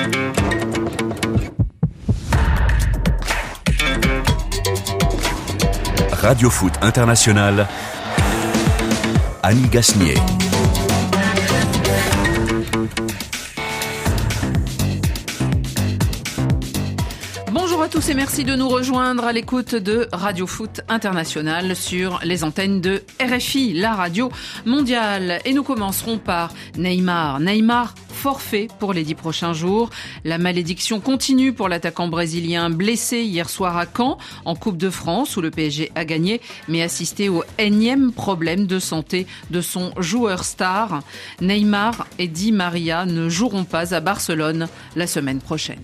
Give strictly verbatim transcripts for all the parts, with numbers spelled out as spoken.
Radio Foot International, Annie Gasnier. Bonjour à tous et merci de nous rejoindre à l'écoute de Radio Foot International sur les antennes de R F I, la radio mondiale. Et nous commencerons par Neymar. Neymar forfait pour les dix prochains jours. La malédiction continue pour l'attaquant brésilien blessé hier soir à Caen en Coupe de France où le P S G a gagné mais assisté au énième problème de santé de son joueur star. Neymar et Di Maria ne joueront pas à Barcelone la semaine prochaine.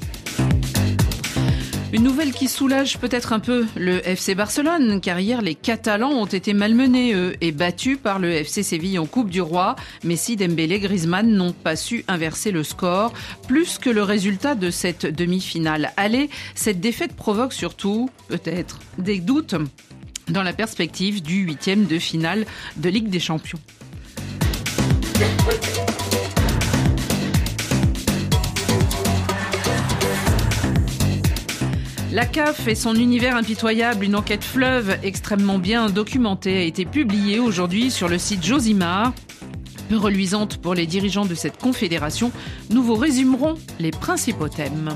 Une nouvelle qui soulage peut-être un peu le F C Barcelone, car hier les Catalans ont été malmenés, eux, et battus par le F C Séville en Coupe du Roi. Messi, Dembélé, Griezmann n'ont pas su inverser le score. Plus que le résultat de cette demi-finale aller, cette défaite provoque surtout, peut-être, des doutes dans la perspective du huitième de finale de Ligue des Champions. La C A F et son univers impitoyable, une enquête fleuve extrêmement bien documentée, a été publiée aujourd'hui sur le site Josimar. Peu reluisante pour les dirigeants de cette confédération, nous vous résumerons les principaux thèmes.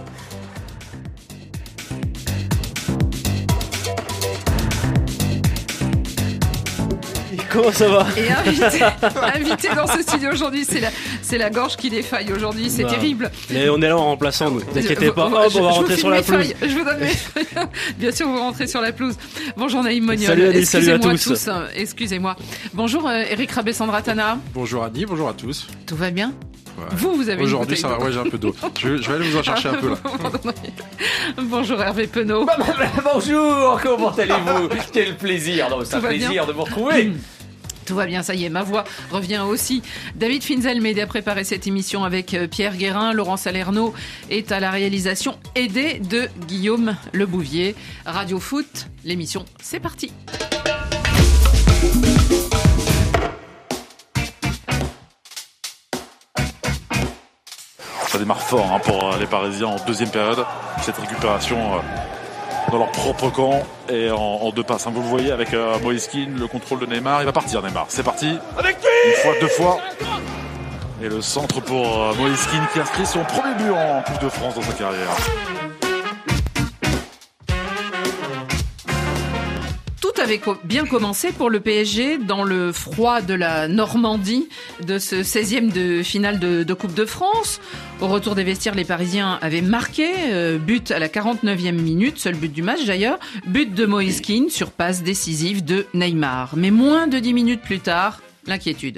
Comment ça va ? Et invité, invité dans ce studio aujourd'hui, c'est la, c'est la gorge qui défaille aujourd'hui, c'est bah, terrible. Mais on est là en remplaçant, ne vous inquiétez pas. Je, Hop, je, on va je rentrer sur la pelouse. Failles. Je vous donne mes feuilles. Bien sûr, vous rentrez sur la pelouse. Bonjour Naïm Moniol. Salut Annie, salut à tous. tous. Excusez-moi. Bonjour euh, Eric Rabé-Sandratana. Bonjour Annie, bonjour à tous. Tout va bien ? Ouais. Vous, vous avez Aujourd'hui, ça va, ouais, j'ai un peu d'eau. Je, je vais aller vous en chercher un peu là. Bonjour Hervé Penaud. Bah, bah, bah, bonjour, comment allez-vous ? Quel plaisir, non, c'est un plaisir bien. de vous retrouver. Tout va bien, ça y est, ma voix revient aussi. David Finzel m'aide à préparer cette émission avec Pierre Guérin. Laurent Salerno est à la réalisation, aidé de Guillaume Lebouvier. Radio Foot, l'émission, c'est parti. Ça démarre fort hein, pour les Parisiens en deuxième période. Cette récupération euh, dans leur propre camp et en, en deux passes. Hein, vous le voyez avec euh, Moïse Kean, le contrôle de Neymar. Il va partir Neymar. C'est parti. Une fois, deux fois. Et le centre pour euh, Moïse Kean qui inscrit son premier but en Coupe de France dans sa carrière. Tout avait bien commencé pour le P S G dans le froid de la Normandie de ce seizième de finale de, de Coupe de France. Au retour des vestiaires, les Parisiens avaient marqué, euh, but à la quarante-neuvième minute, seul but du match d'ailleurs, but de Moïse Kean sur passe décisive de Neymar. Mais moins de dix minutes plus tard, l'inquiétude.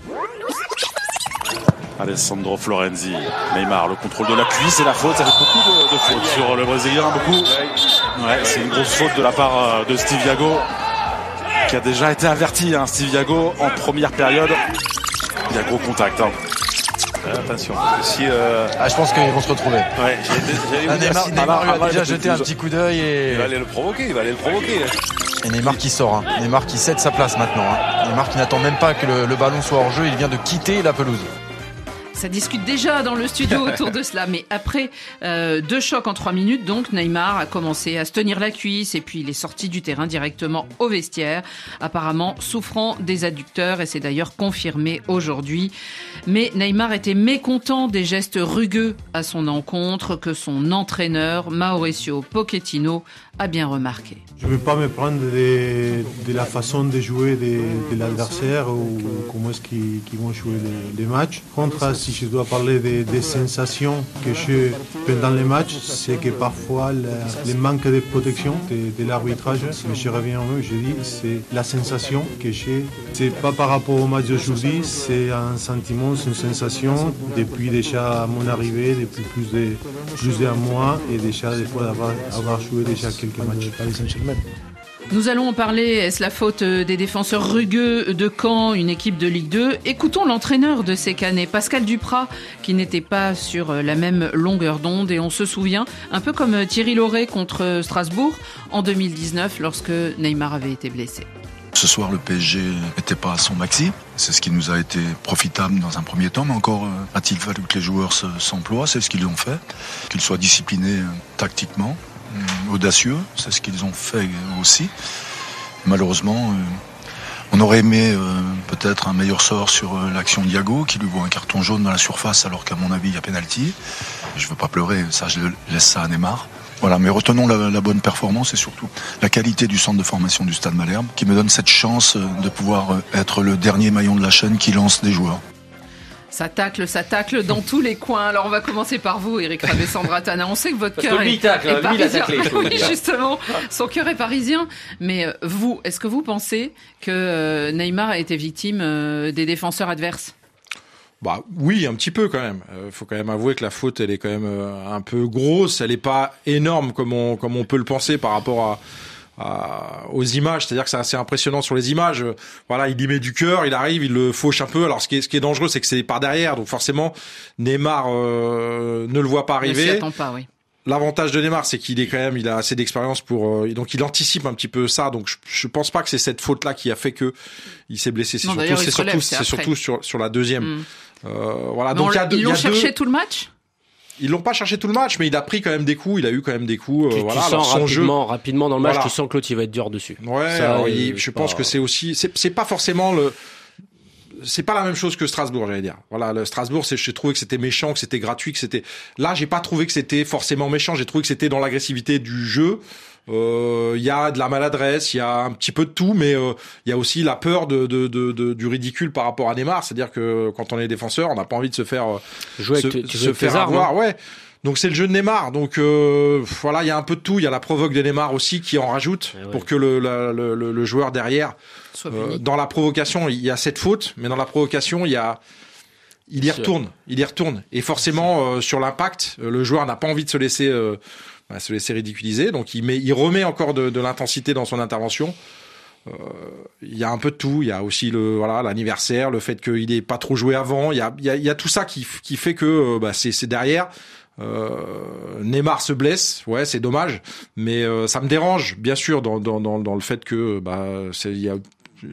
Alessandro Florenzi, Neymar, le contrôle de la cuisse et la faute, ça fait beaucoup de, de fautes sur le Brésilien, beaucoup. Ouais, c'est une grosse faute de la part de Steve Yago, qui a déjà été averti, hein, Steve Yago, en première période. Il y a gros contact. Hein. Ouais, attention, si, euh... ah, je pense qu'ils vont se retrouver. Ouais, j'allais, j'allais ah, Neymar, si Neymar ah, lui a déjà jeté un petit coup d'œil et... Il va aller le provoquer, il va aller le provoquer. Et Neymar qui sort, hein. Neymar qui cède sa place maintenant. Hein. Neymar qui n'attend même pas que le, le ballon soit hors jeu, il vient de quitter la pelouse. Ça discute déjà dans le studio autour de cela, mais après euh, deux chocs en trois minutes, donc Neymar a commencé à se tenir la cuisse et puis il est sorti du terrain directement au vestiaire, apparemment souffrant des adducteurs et c'est d'ailleurs confirmé aujourd'hui. Mais Neymar était mécontent des gestes rugueux à son encontre que son entraîneur Mauricio Pochettino a bien remarqué. Je ne veux pas me prendre de, de la façon de jouer de, de l'adversaire ou comment est-ce qu'ils, qu'ils vont jouer les, les matchs. Contre, si je dois parler des, des sensations que j'ai pendant les matchs, c'est que parfois le, le manque de protection de, de l'arbitrage, mais je reviens à eux, je dis, c'est la sensation que j'ai. C'est pas par rapport au match d'aujourd'hui, c'est un sentiment, c'est une sensation depuis déjà mon arrivée, depuis plus de plus d'un mois et déjà des fois d'avoir avoir joué déjà quelques matchs à Paris Saint-Germain. Nous allons en parler. Est-ce la faute des défenseurs rugueux de Caen, une équipe de Ligue deux ? Écoutons l'entraîneur de ces Caennais, Pascal Duprat, qui n'était pas sur la même longueur d'onde. Et on se souvient, un peu comme Thierry Laurey contre Strasbourg en deux mille dix-neuf, lorsque Neymar avait été blessé. Ce soir, le P S G n'était pas à son maxi. C'est ce qui nous a été profitable dans un premier temps, mais encore euh, a-t-il fallu que les joueurs se, s'emploient. C'est ce qu'ils ont fait. Qu'ils soient disciplinés euh, tactiquement, euh, audacieux. C'est ce qu'ils ont fait aussi. Malheureusement, euh, on aurait aimé euh, peut-être un meilleur sort sur euh, l'action d'Iago, qui lui voit un carton jaune dans la surface, alors qu'à mon avis, il y a pénalty. Je ne veux pas pleurer, ça, je laisse ça à Neymar. Voilà, mais retenons la, la bonne performance et surtout la qualité du centre de formation du Stade Malherbe qui me donne cette chance de pouvoir être le dernier maillon de la chaîne qui lance des joueurs. Ça tacle, ça tacle dans tous les coins. Alors on va commencer par vous, Eric Rabessandratana. On sait que votre Parce cœur que lui, est, tacle, est lui, parisien. il a taclé, oui, justement, son cœur est parisien. Mais vous, est-ce que vous pensez que Neymar a été victime des défenseurs adverses ? Bah oui, un petit peu quand même. Il euh, faut quand même avouer que la faute, elle est quand même euh, un peu grosse. Elle est pas énorme comme on comme on peut le penser par rapport à, à aux images. C'est-à-dire que c'est assez impressionnant sur les images. Euh, voilà, il y met du cœur, il arrive, il le fauche un peu. Alors ce qui est ce qui est dangereux, c'est que c'est par derrière. Donc forcément, Neymar euh, ne le voit pas arriver. Ne s'y attend pas, oui. L'avantage de Neymar, c'est qu'il est quand même, il a assez d'expérience pour, euh, donc il anticipe un petit peu ça. Donc je, je pense pas que c'est cette faute-là qui a fait que il s'est blessé. C'est non, surtout, c'est relève, surtout, c'est, c'est surtout sur sur la deuxième. Mm. Euh, voilà. Mais donc on, il y a deux, ils l'ont il y a cherché deux... tout le match. Ils l'ont pas cherché tout le match, mais il a pris quand même des coups. Il a eu quand même des coups. Euh, tu, voilà. tu Alors, sens son rapidement, jeu... rapidement dans le match, voilà. tu sens que l'autre il va être dur dessus. Ouais. Ça, alors, euh, il, je pas... pense que c'est aussi, c'est, c'est pas forcément le. C'est pas la même chose que Strasbourg, j'allais dire. Voilà, le Strasbourg, c'est, j'ai trouvé que c'était méchant, que c'était gratuit, que c'était. Là, j'ai pas trouvé que c'était forcément méchant. J'ai trouvé que c'était dans l'agressivité du jeu. Il euh, y a de la maladresse, il y a un petit peu de tout, mais il euh, y a aussi la peur de, de, de, de du ridicule par rapport à Neymar. C'est-à-dire que quand on est défenseur, on n'a pas envie de se faire jouer se, avec, tu se faire avoir. Armes, hein. Ouais. Donc c'est le jeu de Neymar. Donc euh, voilà, il y a un peu de tout. Il y a la provoque de Neymar aussi qui en rajoute ouais, pour ouais. que le, la, le, le, le joueur derrière. Euh, dans la provocation, il y a cette faute, mais dans la provocation, il y a, il y retourne, il y retourne. Et forcément, euh, sur l'impact, le joueur n'a pas envie de se laisser, euh, bah, se laisser ridiculiser. Donc il met, il remet encore de, de l'intensité dans son intervention. Euh, il y a un peu de tout. Il y a aussi le, voilà, l'anniversaire, le fait qu'il n'ait pas trop joué avant. Il y a, il y a, il y a tout ça qui, qui fait que, euh, bah, c'est, c'est derrière. Euh, Neymar se blesse, ouais, c'est dommage, mais euh, ça me dérange, bien sûr, dans dans dans, dans le fait que, bah, c'est, il y a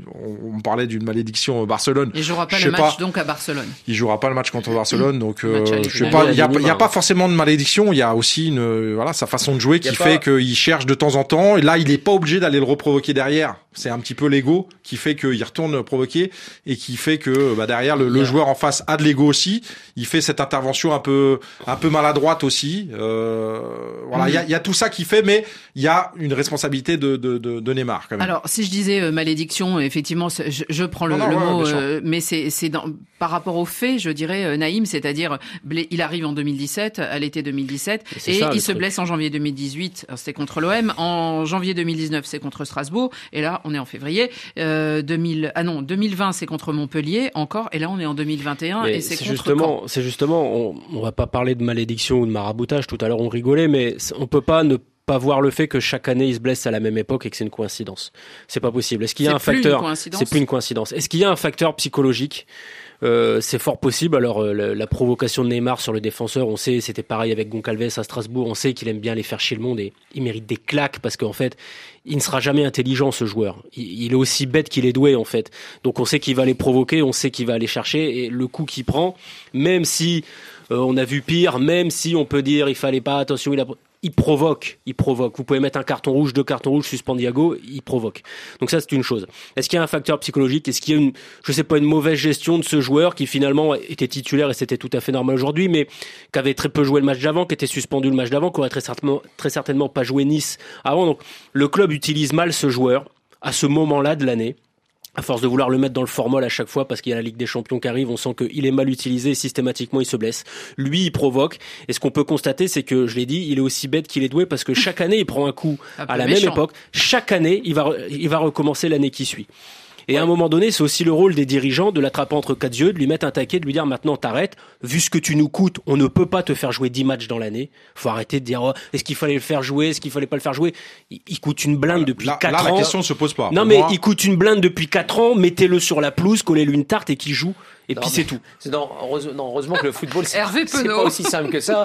on parlait d'une malédiction au Barcelone. Il jouera pas le match pas, donc à Barcelone. Il jouera pas le match contre Barcelone, donc euh, je sais pas. Il y a, il y a pas forcément de malédiction. Il y a aussi une, voilà, sa façon de jouer qui fait pas... qu'il cherche de temps en temps. Et là, il est pas obligé d'aller le reprovoquer derrière. C'est un petit peu l'ego qui fait qu'il retourne provoquer et qui fait que bah, derrière le, le joueur en face a de l'ego aussi. Il fait cette intervention un peu un peu maladroite aussi. Euh, voilà, il mm. y a il y a tout ça qui fait, mais il y a une responsabilité de de de, de Neymar quand même. Alors si je disais euh, malédiction, effectivement, je, je prends le, non, non, le ouais, mot, euh, mais c'est c'est dans, par rapport aux faits, je dirais euh, Naïm, c'est-à-dire il arrive en deux mille dix-sept, à l'été deux mille dix-sept, et, et ça, il se truc. blesse en janvier deux mille dix-huit. C'était contre l'O M. En janvier deux mille dix-neuf, c'est contre Strasbourg, et là on est en février. Euh, deux mille ah non, deux mille vingt, c'est contre Montpellier encore, et là on est en deux mille vingt et un, mais et c'est, c'est contre justement, Caen. C'est justement, on, on va pas parler de malédiction ou de maraboutage. Tout à l'heure on rigolait, mais on peut pas ne pas voir le fait que chaque année il se blesse à la même époque et que c'est une coïncidence. C'est pas possible. Est-ce qu'il y a c'est un facteur? C'est plus une coïncidence. Est-ce qu'il y a un facteur psychologique? Euh, c'est fort possible. Alors euh, la, la provocation de Neymar sur le défenseur, on sait, c'était pareil avec Goncalves à Strasbourg. On sait qu'il aime bien les faire chier le monde et il mérite des claques parce qu'en fait, il ne sera jamais intelligent ce joueur. Il, il est aussi bête qu'il est doué en fait. Donc on sait qu'il va les provoquer, on sait qu'il va aller chercher et le coup qu'il prend, même si euh, on a vu pire, même si on peut dire il fallait pas, attention, il a il provoque, il provoque. Vous pouvez mettre un carton rouge, deux cartons rouges, suspendre Diago, il provoque. Donc ça, c'est une chose. Est-ce qu'il y a un facteur psychologique? Est-ce qu'il y a une, je sais pas, une mauvaise gestion de ce joueur qui finalement était titulaire et c'était tout à fait normal aujourd'hui, mais qui avait très peu joué le match d'avant, qui était suspendu le match d'avant, qui aurait très certainement, très certainement pas joué Nice avant. Donc le club utilise mal ce joueur à ce moment-là de l'année. À force de vouloir le mettre dans le formol à chaque fois parce qu'il y a la Ligue des Champions qui arrive, on sent qu'il est mal utilisé et systématiquement il se blesse. Lui, il provoque. Et ce qu'on peut constater, c'est que, je l'ai dit, il est aussi bête qu'il est doué parce que chaque année, il prend un coup un à la méchant. Même époque. Chaque année, il va, il va recommencer l'année qui suit. Et ouais. À un moment donné, c'est aussi le rôle des dirigeants de l'attraper entre quatre yeux, de lui mettre un taquet, de lui dire maintenant t'arrêtes, vu ce que tu nous coûtes, on ne peut pas te faire jouer dix matchs dans l'année. Faut arrêter de dire oh, est-ce qu'il fallait le faire jouer, est-ce qu'il fallait pas le faire jouer. Il, il coûte une blinde depuis là, quatre là, ans. Là, la question ne se pose pas. Non mais moi... il coûte une blinde depuis quatre ans, mettez-le sur la pelouse, collez-lui une tarte et qu'il joue. Et non, puis c'est tout. C'est non, heureusement, non, heureusement que le football, c'est, Hervé c'est pas aussi simple que ça.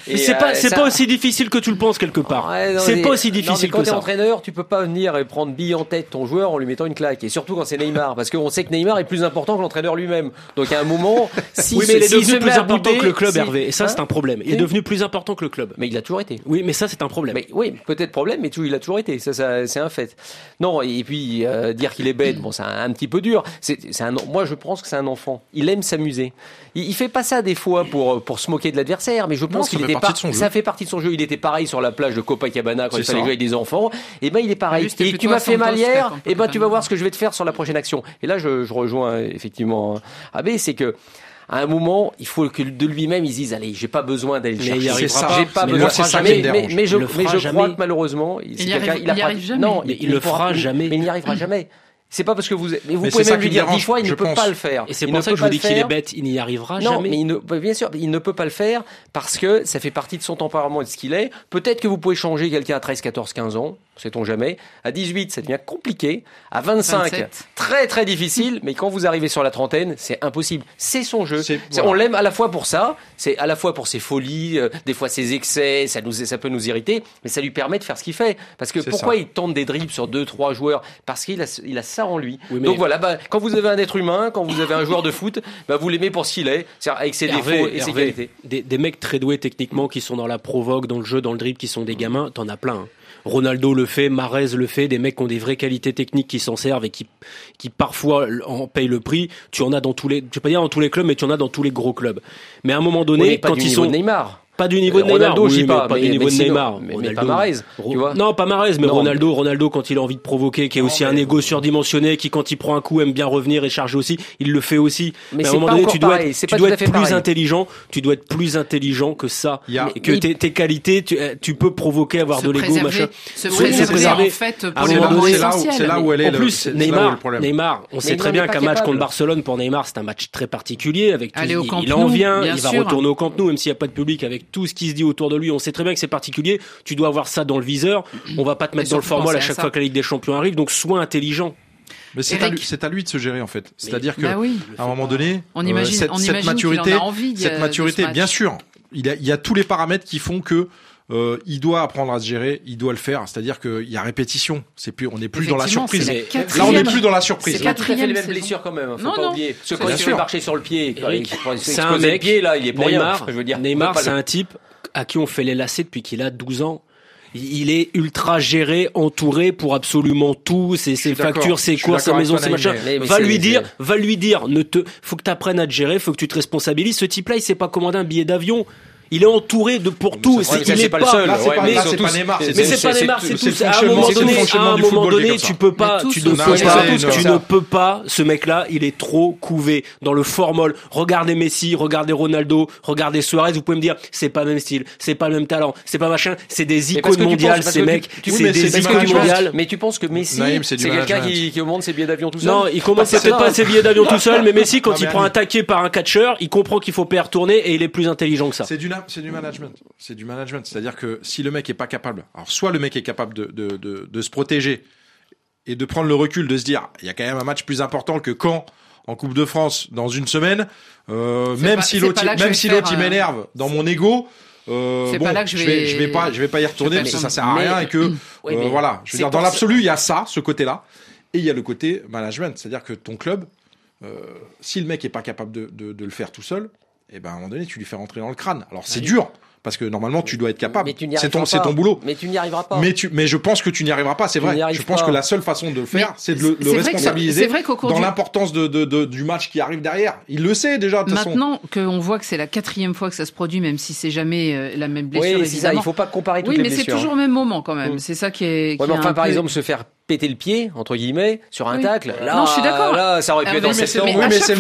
Et c'est pas, euh, c'est ça... pas aussi difficile que tu le penses quelque part. Ouais, non, c'est mais... pas aussi difficile non, mais que ça. Quand t'es entraîneur, tu peux pas venir et prendre bille en tête ton joueur en lui mettant une claque. Et surtout quand c'est Neymar, parce qu'on sait que Neymar est plus important que l'entraîneur lui-même. Donc à un moment, si oui, mais il est devenu plus important bouder, que le club, si... Hervé. Et ça, hein c'est un problème. Il est devenu plus important que le club. Mais il a toujours été. Oui, mais ça, c'est un problème. Mais oui, peut-être problème, mais tout, il a toujours été. Ça, ça c'est un fait. Non, et puis euh, dire qu'il est bête, bon, c'est un, un petit peu dur. C'est, c'est un, moi, je pense que c'est un enfant. Il aime s'amuser. Il, il fait pas ça des fois pour pour se moquer de l'adversaire, mais je pense non, qu'il était pas. Ça fait partie de son jeu. Il était pareil sur la plage de Copacabana quand c'est il fallait ça. jouer avec des enfants. Et ben, il est pareil. Ah, et tu m'as fait mal hier. Et ben, tu vas voir ce que je vais te faire sur la prochaine action. Et là, je, je rejoins effectivement Abbé, c'est que. À un moment, il faut que de lui-même, il se dise, allez, j'ai pas besoin d'aller le chercher. Il arrivera ça. pas. J'ai pas mais besoin. C'est ça mais, mais, mais, mais je, mais je jamais. crois que malheureusement, il, il, arrive, il, il y arrive jamais. Non, mais il, il le fera jamais. Mais il n'y arrivera jamais. C'est pas parce que vous, mais vous mais pouvez même lui dire dérange, dix fois, il ne peut pense. pas le faire. Et c'est il pour ça que je vous dis qu'il est bête, il n'y arrivera non, jamais. Mais il ne, bien sûr, il ne peut pas le faire parce que ça fait partie de son tempérament et de ce qu'il est. Peut-être que vous pouvez changer quelqu'un à treize, quatorze, quinze ans, sait-on jamais. À dix-huit, ça devient compliqué. À vingt-cinq, vingt-sept. Très très difficile. Mais quand vous arrivez sur la trentaine, c'est impossible. C'est son jeu. C'est, voilà. On l'aime à la fois pour ça, c'est à la fois pour ses folies, euh, des fois ses excès, ça nous, ça peut nous irriter, mais ça lui permet de faire ce qu'il fait. Parce que c'est pourquoi ça. Il tente des dribbles sur deux, trois joueurs? Parce qu'il a, il a ça en lui. Oui, donc voilà, bah, quand vous avez un être humain, quand vous avez un joueur de foot, bah, vous l'aimez pour ce qu'il est, c'est-à-dire avec ses Hervé, défauts et Hervé, ses qualités. Des, des mecs très doués techniquement qui sont dans la provoque, dans le jeu, dans le dribble, qui sont des gamins, t'en as plein. Hein. Ronaldo le fait, Mahrez le fait, des mecs qui ont des vraies qualités techniques qui s'en servent et qui, qui parfois en payent le prix. Tu en as dans tous les, je vais pas dire dans tous les clubs, mais tu en as dans tous les gros clubs. Mais à un moment donné, oui, quand ils sont de Neymar. Pas du niveau de Neymar, Ronaldo, oui, je dis pas, pas mais, du niveau mais de sinon, Neymar. Mais, Ronaldo, mais pas Mahrez, tu vois. Non, pas Mahrez, mais non, Ronaldo, mais... Ronaldo quand il a envie de provoquer, qui est non, aussi mais... un ego surdimensionné, qui quand il prend un coup aime bien revenir et charger aussi, il le fait aussi. Mais, mais à un moment donné, tu dois être, tu dois être plus pareil. intelligent, tu dois être plus intelligent que ça, a... et que mais... tes, tes qualités, tu, tu peux provoquer, avoir se de l'ego, machin. Se préserver, en fait, pour les moments essentiels. C'est là où elle est. En plus, Neymar, Neymar, on sait très bien qu'un match contre Barcelone pour Neymar, c'est un match très particulier avec tout, il en vient, il va retourner au Camp Nou, même s'il n'y a pas de public, avec tout ce qui se dit autour de lui, on sait très bien que c'est particulier, tu dois avoir ça dans le viseur, on va pas te mettre dans le formol à chaque fois que la Ligue des Champions arrive, donc sois intelligent. Mais c'est à, lui, c'est à lui de se gérer en fait. C'est-à-dire que bah oui. à un moment donné, on imagine, euh, cette, on cette maturité, envie cette maturité, bien sûr, il, a, il y a tous les paramètres qui font que euh, il doit apprendre à se gérer, il doit le faire. C'est-à-dire qu'il y a répétition. C'est plus, on n'est plus dans la surprise. La Là, on n'est plus dans la surprise. C'est pas tout à fait les mêmes blessures quand même. Faut non, pas non. oublier. Parce que quand il fait marcher sur le pied, c'est un mec. Pied là, il est pour Neymar. Je veux dire, Neymar, c'est un type à qui on fait les lacets depuis qu'il a douze ans. Il est ultra géré, entouré pour absolument tout, ses, ses factures, ses courses, sa maison, ses machins. Mais, mais va lui dire, va lui dire, ne te, faut que t'apprennes à te gérer, faut que tu te responsabilises. Ce type-là, il sait pas commander un billet d'avion. Il est entouré de pour tout. C'est, il est pas le seul. Là, c'est, ouais, pas, mais là, c'est pas Neymar. Mais c'est pas Neymar, c'est tout. À un moment donné, à un moment donné, tu peux pas, tu ne peux pas, tu ne peux pas. Ce mec-là, il est trop couvé dans le formol. Regardez Messi, regardez Ronaldo, regardez Suarez. Vous pouvez me dire, c'est pas le même style, c'est pas le même talent, c'est pas machin. C'est des icônes mondiales, ces mecs. C'est des icônes mondiales. Mais tu penses que Messi, c'est quelqu'un qui commande ses billets d'avion tout seul? Non, il commande peut-être pas ses billets d'avion tout seul, mais Messi, quand il prend un taquet par un catcheur, il comprend qu'il faut pas retourner et il est plus intelligent que ça. C'est du, c'est du management. C'est du management, c'est-à-dire que si le mec est pas capable, alors soit le mec est capable de, de, de, de se protéger et de prendre le recul, de se dire, il y a quand même un match plus important que quand en Coupe de France dans une semaine, euh, même, pas, si l'autre, même si l'autre il m'énerve euh... dans mon ego, euh, c'est bon, pas là que je vais... je vais, je vais pas, je vais pas y retourner parce que ça sert à rien et que, oui, euh, voilà, je veux dire, dans l'absolu, il y a ça, ce côté-là, et il y a le côté management, c'est-à-dire que ton club, euh, si le mec est pas capable de, de, de le faire tout seul, eh ben, à un moment donné, tu lui fais rentrer dans le crâne. Alors, c'est oui. dur. Parce que normalement, tu dois être capable. C'est ton, c'est ton boulot. Mais tu n'y arriveras pas. Mais tu, mais je pense que tu n'y arriveras pas. C'est vrai. Je pense pas. que la seule façon de le faire, mais c'est de le, le responsabiliser dans du... l'importance de, de, de, du match qui arrive derrière. Il le sait déjà. De Maintenant qu'on voit que c'est la quatrième fois que ça se produit, même si c'est jamais la même blessure. Oui, c'est ça. Il faut pas comparer toutes oui, les mais blessures. c'est toujours au même moment quand même. C'est ça qui est. Ouais, mais enfin, par exemple, se faire péter le pied entre guillemets sur un oui. tacle. Là, non, je suis d'accord. Là, ça aurait pu ah, être dans cette Oui, mais c'est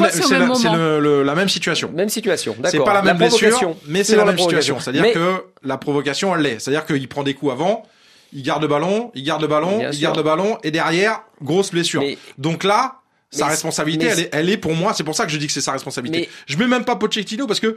la même situation. Même situation. C'est pas la même blessure, mais c'est la même situation. C'est-à-dire que la provocation, elle l'est. C'est-à-dire qu'il prend des coups avant, il garde le ballon, il garde le ballon, il garde le ballon, et derrière, grosse blessure. Donc là, sa responsabilité, elle est, elle est pour moi. C'est pour ça que je dis que c'est sa responsabilité. Je mets même pas Pochettino parce que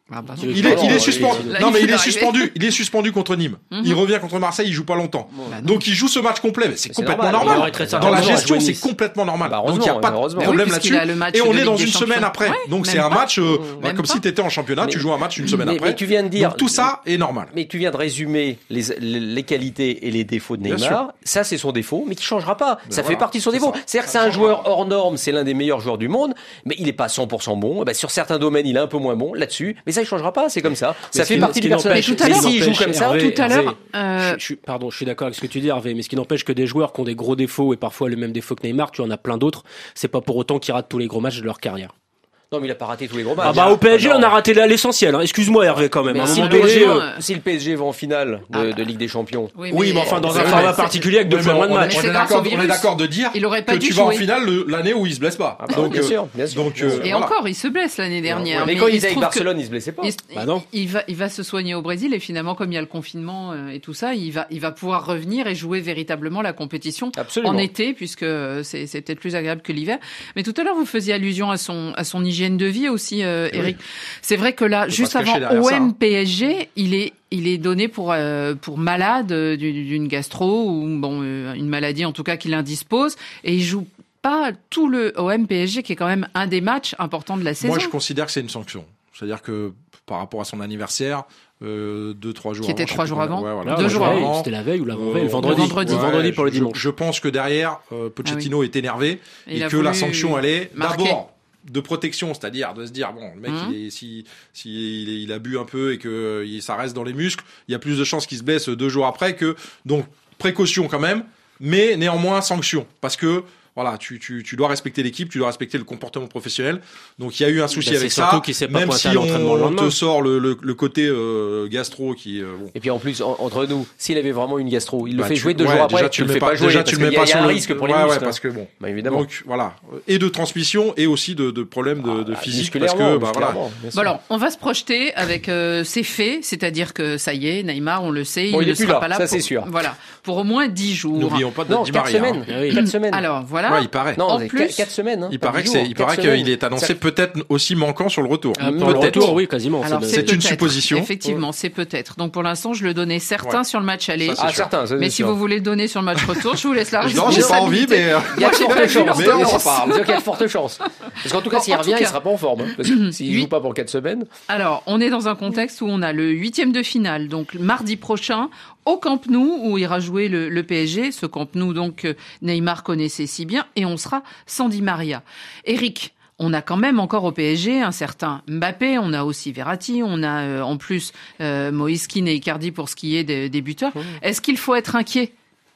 Ah bah il est, il est suspendu. Non, mais il est suspendu. Il est suspendu contre Nîmes. Mm-hmm. Il revient contre Marseille, il joue pas longtemps. Bah donc il joue ce match complet. Mais c'est mais complètement c'est normal. normal. Dans la gestion, c'est complètement normal. Bah, donc il n'y a pas de problème là-dessus. Et on est dans une semaine après. Donc c'est un match comme si tu étais en championnat, tu joues un match une semaine après. Tu viens de dire tout ça est normal. Mais tu viens de résumer les les qualités et les défauts de Neymar. Ça c'est son défaut, mais qui changera pas. Ça fait partie de son défaut. C'est-à-dire que c'est un joueur hors norme, c'est l'un des meilleurs joueurs du monde, mais il est pas cent pour cent bon. Sur certains domaines, il est un peu moins bon là-dessus, mais ça il changera pas. C'est comme ça. Ça fait partie du personnage. Mais s'il joue comme ça, tout à l'heure, euh... je, je, pardon, je suis d'accord avec ce que tu dis, Hervé, mais ce qui n'empêche que des joueurs qui ont des gros défauts et parfois le même défaut que Neymar, tu en as plein d'autres. C'est pas pour autant qu'ils ratent tous les gros matchs de leur carrière. Non, mais il a pas raté tous les gros matchs. Ah bah au P S G, on a raté l'essentiel. Hein. Excuse-moi, Hervé, quand même. Si le, P S G, euh... si le P S G va en finale de, ah. de Ligue des Champions. Oui, mais, oui, mais enfin dans un format particulier avec deux fois moins de matchs. On est d'accord, on est d'accord de dire que tu vas en finale l'année où il se blesse pas. Ah bah, donc bien sûr, bien sûr. Donc et encore, il se blesse l'année dernière. Mais quand il était avec Barcelone, il se blessait pas. Bah non. Il va, il va se soigner au Brésil et finalement, comme il y a le confinement et tout ça, il va, il va pouvoir revenir et jouer véritablement la compétition en été, puisque c'est, c'est peut-être plus agréable que l'hiver. Mais tout à l'heure, vous faisiez allusion à son, à son hygiène de vie aussi. Euh, Eric, c'est vrai que là, juste avant O M P S G, il est il est donné pour euh, pour malade euh, d'une gastro ou bon euh, une maladie en tout cas qu'il indispose et il joue pas tout le O M P S G qui est quand même un des matchs importants de la saison. Moi, je considère que c'est une sanction. C'est-à-dire que par rapport à son anniversaire, euh, deux trois jours qui avant, était trois jours avant, ouais, voilà, deux ouais, jours ouais, avant, c'était la veille ou l'avant-veille, le vendredi, le vendredi, ouais, le vendredi pour le dimanche. Je, je pense que derrière, euh, Pochettino ah oui. est énervé et, et que la sanction allait d'abord de protection, c'est-à-dire de se dire bon, le mec mmh. il est, si si il, est, il a bu un peu et que il, ça reste dans les muscles, il y a plus de chances qu'il se blesse deux jours après que donc précaution quand même, mais néanmoins sanction parce que voilà, tu, tu, tu dois respecter l'équipe, tu dois respecter le comportement professionnel. Donc il y a eu un souci ben, avec ça, même si on, on te sort le, le, le côté euh, gastro qui. Euh, bon. Et puis en plus en, entre nous, s'il avait vraiment une gastro, il bah, le fait tu, jouer deux ouais, jours après. Déjà tu le le fais pas, pas jouer déjà tu le mets pas sur le le risque pour les ouais, muscles. Ouais, parce que bon. Bah, évidemment. Donc voilà, et de transmission et aussi de, de problèmes de, de ah, physique parce que bah voilà. Bon alors on va se projeter avec euh, ces faits, c'est-à-dire que ça y est, Neymar, on le sait, il ne sera pas là. Ça c'est sûr. Voilà, pour au moins dix jours. N'oublions pas de Di Maria. quatre semaines. Alors voilà. Il paraît. En plus quatre semaines. Il paraît que c'est, il paraît qu'il est annoncé peut-être aussi manquant sur le retour. Ah, pour le retour, oui, quasiment. Alors, c'est, c'est une supposition. Effectivement, c'est peut-être. Donc pour l'instant, je le donnais certain ouais. sur le match aller. Ça, ah, certain. Mais si vous voulez le donner sur le match retour, je vous laisse la responsabilité. Non, j'ai pas envie, mais il y a de fortes chances. Mais on en parle. Il y a de fortes chances. Parce qu'en tout cas, s'il revient, il sera pas en forme. Parce que s'il joue pas pour quatre semaines. Alors, on est dans un contexte où on a le huitième de finale, donc mardi prochain. Au Camp Nou, où ira jouer le, le P S G, ce Camp Nou donc euh, Neymar connaissait si bien, et on sera sans Di Maria. Eric, on a quand même encore au P S G un certain Mbappé, on a aussi Verratti, on a euh, en plus euh, Moïse Kean et Icardi pour ce qui est des, des buteurs. Mmh. Est-ce qu'il faut être inquiet ?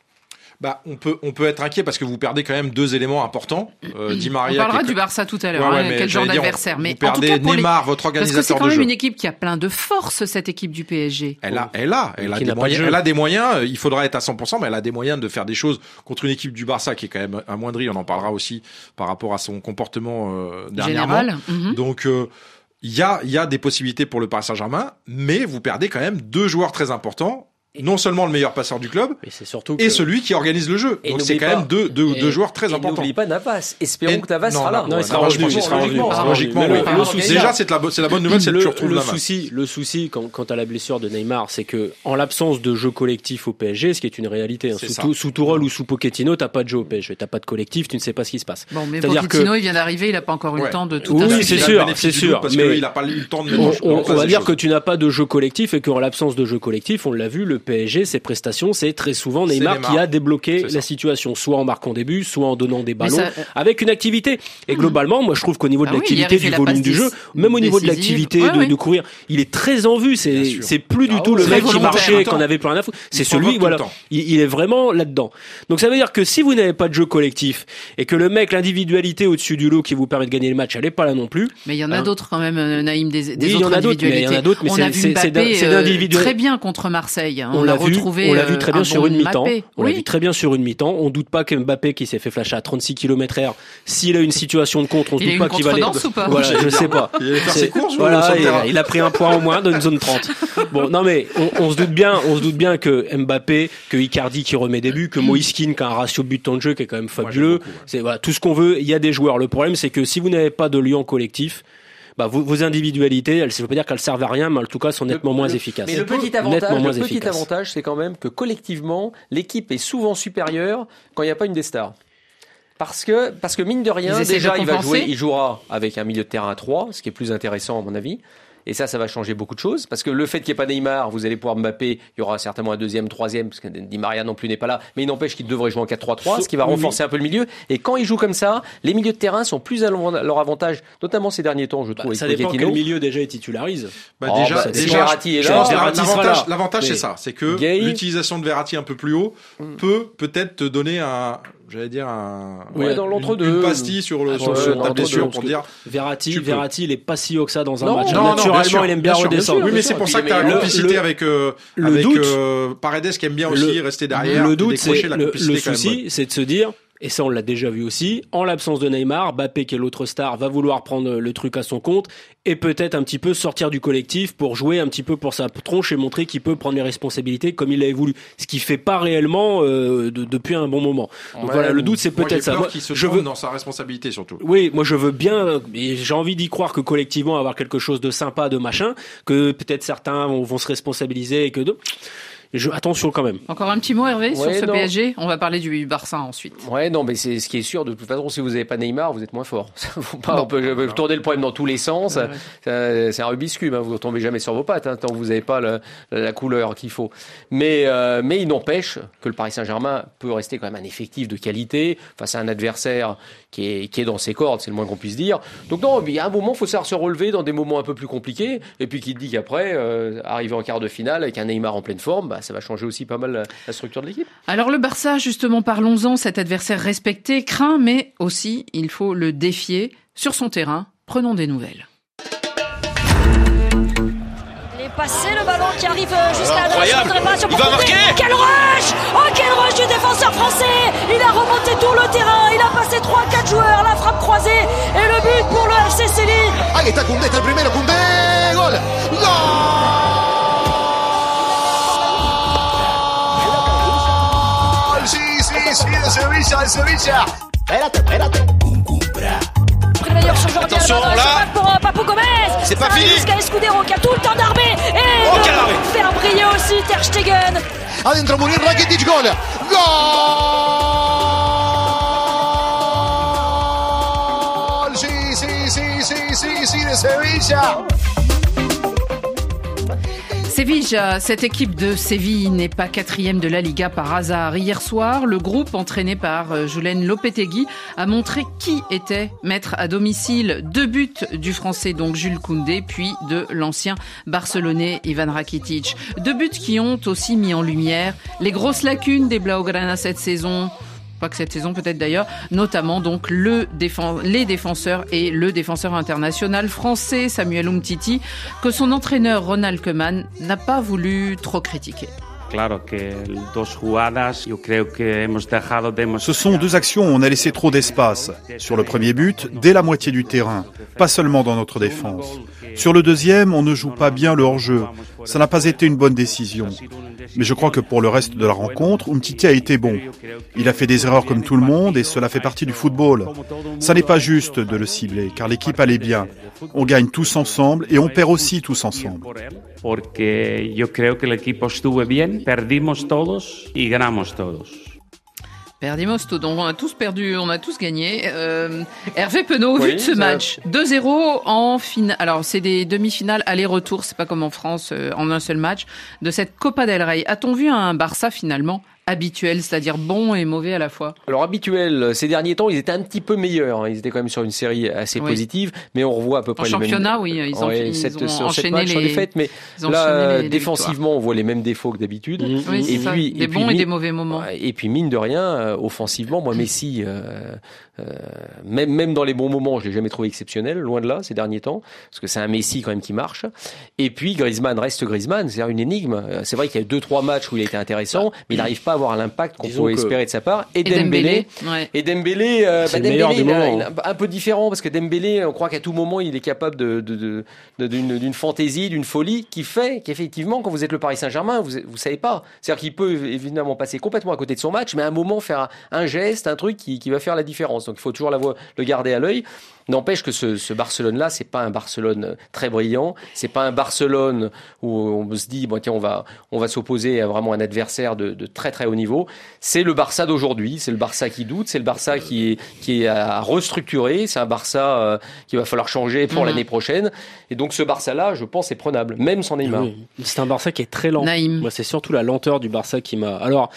Bah, on peut, on peut être inquiet parce que vous perdez quand même deux éléments importants. Euh, Di Maria. On parlera est... du Barça tout à l'heure. Ouais, ouais, hein, quel genre d'adversaire. On, mais vous perdez en tout cas, Neymar, les... votre organisateur de jeu. Parce que c'est quand même une équipe qui a plein de force, cette équipe du P S G. Elle a, elle a, elle a, des moyens, elle a des moyens. Il faudra être à cent pour cent, mais elle a des moyens de faire des choses contre une équipe du Barça qui est quand même amoindrie. On en parlera aussi par rapport à son comportement euh, dernièrement. Général. Mm-hmm. Donc, euh, il y a, il y a des possibilités pour le Paris Saint-Germain, mais vous perdez quand même deux joueurs très importants. Non seulement le meilleur passeur du club, mais c'est surtout que... et celui qui organise le jeu. Et donc c'est quand pas... même deux, deux, deux joueurs très et importants. N'oublie pas Navas. Espérons et... que Navas non, sera là. Non, il sera revenu. Il sera revenu. Logiquement, oui. Déjà, c'est la, c'est la bonne nouvelle, c'est que tu retrouves le Navas. Souci, le souci, quand, quant à la blessure de Neymar, c'est que en l'absence de jeu collectif au P S G, ce qui est une réalité, hein, sous, sous Tourelle ou sous Pochettino, t'as pas de jeu au P S G, t'as pas de collectif, tu ne sais pas ce qui se passe. Bon, mais Pochettino, il vient d'arriver, il a pas encore eu le temps de tout. Oui, c'est sûr, c'est sûr. Mais il a pas eu le temps de mettre. On va dire que tu n'as pas de jeu collectif et qu'en l'absence de jeu collectif, on l'a vu, le P S G, ses prestations, c'est très souvent Neymar, Neymar qui a débloqué la situation, soit en marquant des buts, soit en donnant des ballons, ça... avec une activité. Et globalement, moi je trouve qu'au niveau de ah l'activité, oui, du volume du jeu, même au niveau décisive. de l'activité, ouais, de, ouais. de courir, il est très en vue. C'est, c'est plus du ah, tout le mec qui marchait, qu'on avait plus rien à foutre. C'est celui, voilà, il, il est vraiment là-dedans. Donc ça veut dire que si vous n'avez pas de jeu collectif et que le mec, l'individualité au-dessus du lot qui vous permet de gagner le match, elle est pas là non plus. Mais il y en a hein. d'autres quand même, Naïm, des, des oui, autres il y en a d'autres, mais il y en a d'autres, mais c'est, c'est, c'est, c'est d'individuel. Très bien contre Marseille. On l'a vu, on l'a vu très bien sur une mi-temps. On l'a vu très bien sur une mi-temps. On doute pas que Mbappé, qui s'est fait flasher à trente-six kilomètres heure, s'il a une situation de contre, on se doute pas qu'il va aller. Voilà, je sais pas. Il allait faire ses courses. Voilà, il a pris un point au moins dans une zone trente. Bon, non mais on, on se doute bien, on se doute bien que Mbappé, que Icardi qui remet des buts, que Moïse Kean qui a un ratio but temps de jeu qui est quand même fabuleux. Ouais, beaucoup, ouais. C'est voilà tout ce qu'on veut. Il y a des joueurs. Le problème, c'est que si vous n'avez pas de lien collectif, bah, vos, vos individualités, elles, je veux pas dire qu'elles servent à rien, mais en tout cas, sont nettement le, moins le, efficaces. Mais le petit avantage, le petit avantage, c'est quand même que collectivement, l'équipe est souvent supérieure quand il n'y a pas une des stars. Parce que, parce que mine de rien, déjà, de il va jouer, il jouera avec un milieu de terrain à trois, ce qui est plus intéressant à mon avis. Et ça, ça va changer beaucoup de choses. Parce que le fait qu'il n'y ait pas Neymar, vous allez pouvoir Mbappé, il y aura certainement un deuxième, troisième, parce que Di Maria non plus n'est pas là. Mais il n'empêche qu'il devrait jouer en quatre trois trois, ce qui va renforcer un peu le milieu. Et quand il joue comme ça, les milieux de terrain sont plus à leur avantage, notamment ces derniers temps, je trouve. Bah, ça dépend quel milieu déjà il titularise. Bah, oh, déjà, bah, déjà Verratti est là. L'avantage, l'avantage c'est ça. C'est que Gay. l'utilisation de Verratti un peu plus haut mm. peut peut-être te donner un... J'allais dire un, ouais, ouais, dans l'entre-deux. Une, une pastille sur le, ah, sur ouais, ta blessure pour dire. Verratti, Verratti, il est pas si haut que ça dans un non, match. Non, Naturellement, non, il aime bien, bien redescendre. Sûr, oui, mais c'est pour ça que t'as la complicité avec, euh, avec, euh, Paredes qui aime bien aussi le, rester derrière. Le doute, c'est, le, le souci, c'est de se dire, et ça, on l'a déjà vu aussi, en l'absence de Neymar, Mbappé, qui est l'autre star, va vouloir prendre le truc à son compte et peut-être un petit peu sortir du collectif pour jouer un petit peu pour sa tronche et montrer qu'il peut prendre les responsabilités comme il l'avait voulu. Ce qu'il fait pas réellement euh, de, depuis un bon moment. Donc ouais, voilà, le doute, c'est peut-être ça. Moi, qu'il se je veux dans sa responsabilité surtout. Oui, moi je veux bien, et j'ai envie d'y croire que collectivement avoir quelque chose de sympa, de machin, que peut-être certains vont, vont se responsabiliser et que d'autres. Je, attention quand même. Encore un petit mot, Hervé, ouais, sur ce non. P S G. On va parler du Barça ensuite. Ouais, non, mais c'est ce qui est sûr. De toute façon, si vous n'avez pas Neymar, vous êtes moins fort. Faut pas, non, on peut, peut tourner le problème dans tous les sens. Ouais, ouais. C'est un Rubik's Cube. Hein. Vous ne tombez jamais sur vos pattes hein, tant que vous n'avez pas le, la couleur qu'il faut. Mais, euh, mais il n'empêche que le Paris Saint-Germain peut rester quand même un effectif de qualité face à un adversaire qui est, qui est dans ses cordes, c'est le moins qu'on puisse dire. Donc non, il y a un moment, il faut savoir se relever dans des moments un peu plus compliqués. Et puis qui te dit qu'après, euh, arriver en quart de finale avec un Neymar en pleine forme, bah, ça va changer aussi pas mal la, la structure de l'équipe. Alors le Barça, justement, parlons-en, cet adversaire respecté, craint, mais aussi il faut le défier sur son terrain. Prenons des nouvelles. Passer le ballon qui arrive jusqu'à la réparation. Il va marquer. Quel rush! Oh, quel rush du défenseur français! Il a remonté tout le terrain, il a passé trois quatre joueurs, la frappe croisée et le but pour le F C Séville. Ahí está Koundé, está el primero, Koundé, gol! Gol! Sí, sí, sí, de Sevilla, de Sevilla. Espérate, espérate. Attention là pour uh, Papou Gomez. C'est pas fini. Jusqu'à Escudero qui a tout le temps d'armer et oh, de faire briller aussi Ter Stegen. Adentro Munir Rakitic, gol. Gol. Sí, sí, sí, sí, sí, sí de Sevilla. Sevilla, cette équipe de Séville n'est pas quatrième de la Liga par hasard. Hier soir, le groupe entraîné par Julen Lopetegui a montré qui était maître à domicile. Deux buts du Français, donc Jules Koundé, puis de l'ancien Barcelonais Ivan Rakitic. Deux buts qui ont aussi mis en lumière les grosses lacunes des Blaugrana cette saison. Pas que cette saison peut-être d'ailleurs, notamment donc le défend, les défenseurs et le défenseur international français Samuel Umtiti, que son entraîneur Ronald Koeman n'a pas voulu trop critiquer. Ce sont deux actions où on a laissé trop d'espace. Sur le premier but, dès la moitié du terrain, pas seulement dans notre défense. Sur le deuxième, on ne joue pas bien le hors-jeu. Ça n'a pas été une bonne décision. Mais je crois que pour le reste de la rencontre, Umtiti a été bon. Il a fait des erreurs comme tout le monde et cela fait partie du football. Ça n'est pas juste de le cibler, car l'équipe allait bien. On gagne tous ensemble et on perd aussi tous ensemble. Porque yo creo que el equipo estuvo bien, perdimos todos y ganamos todos. Perdimos todos, on a tous perdu, on a tous gagné. Euh, Hervé Penaud, oui, vu de ce ça... match, deux zéro en finale. Alors c'est des demi-finales aller-retour, c'est pas comme en France euh, en un seul match de cette Copa del Rey. A-t-on vu un Barça finalement habituel, c'est-à-dire bon et mauvais à la fois? Alors habituel, ces derniers temps, ils étaient un petit peu meilleurs. Ils étaient quand même sur une série assez oui. positive, mais on revoit à peu près en les championnat, mêmes... oui, ils ont, ouais, ils sept, ont sur enchaîné les défaites, mais là, les, défensivement, on voit les mêmes défauts que d'habitude. Mmh, oui, et, puis, et des puis, bons mine, et des mauvais moments. Et puis mine de rien, euh, offensivement, moi Messi, euh, euh, même même dans les bons moments, je l'ai jamais trouvé exceptionnel, loin de là ces derniers temps, parce que c'est un Messi quand même qui marche. Et puis Griezmann reste Griezmann, c'est une énigme. C'est vrai qu'il y a deux trois matchs où il a été intéressant, mais il n'arrive pas à avoir l'impact qu'on pouvait espérer de sa part. Et, et Dembélé, Dembélé, ouais. et Dembélé, euh, bah, Dembélé, il, il, a, il a un peu différent parce que Dembélé, on croit qu'à tout moment il est capable de, de, de, de d'une, d'une fantaisie, d'une folie qui fait qu'effectivement, quand vous êtes le Paris Saint-Germain, vous vous savez pas. C'est-à-dire qu'il peut évidemment passer complètement à côté de son match, mais à un moment faire un, un geste, un truc qui, qui va faire la différence. Donc il faut toujours la vo- le garder à l'œil. N'empêche que ce, ce Barcelone-là, c'est pas un Barcelone très brillant. C'est pas un Barcelone où on se dit bon tiens on va on va s'opposer à vraiment un adversaire de, de très très haut niveau. C'est le Barça d'aujourd'hui. C'est le Barça qui doute. C'est le Barça qui est qui est à restructurer. C'est un Barça euh, qu'il va falloir changer pour mmh. l'année prochaine. Et donc ce Barça-là, je pense, est prenable, même sans Neymar. Oui. C'est un Barça qui est très lent. Naïm. Moi, c'est surtout la lenteur du Barça qui m'a. Alors.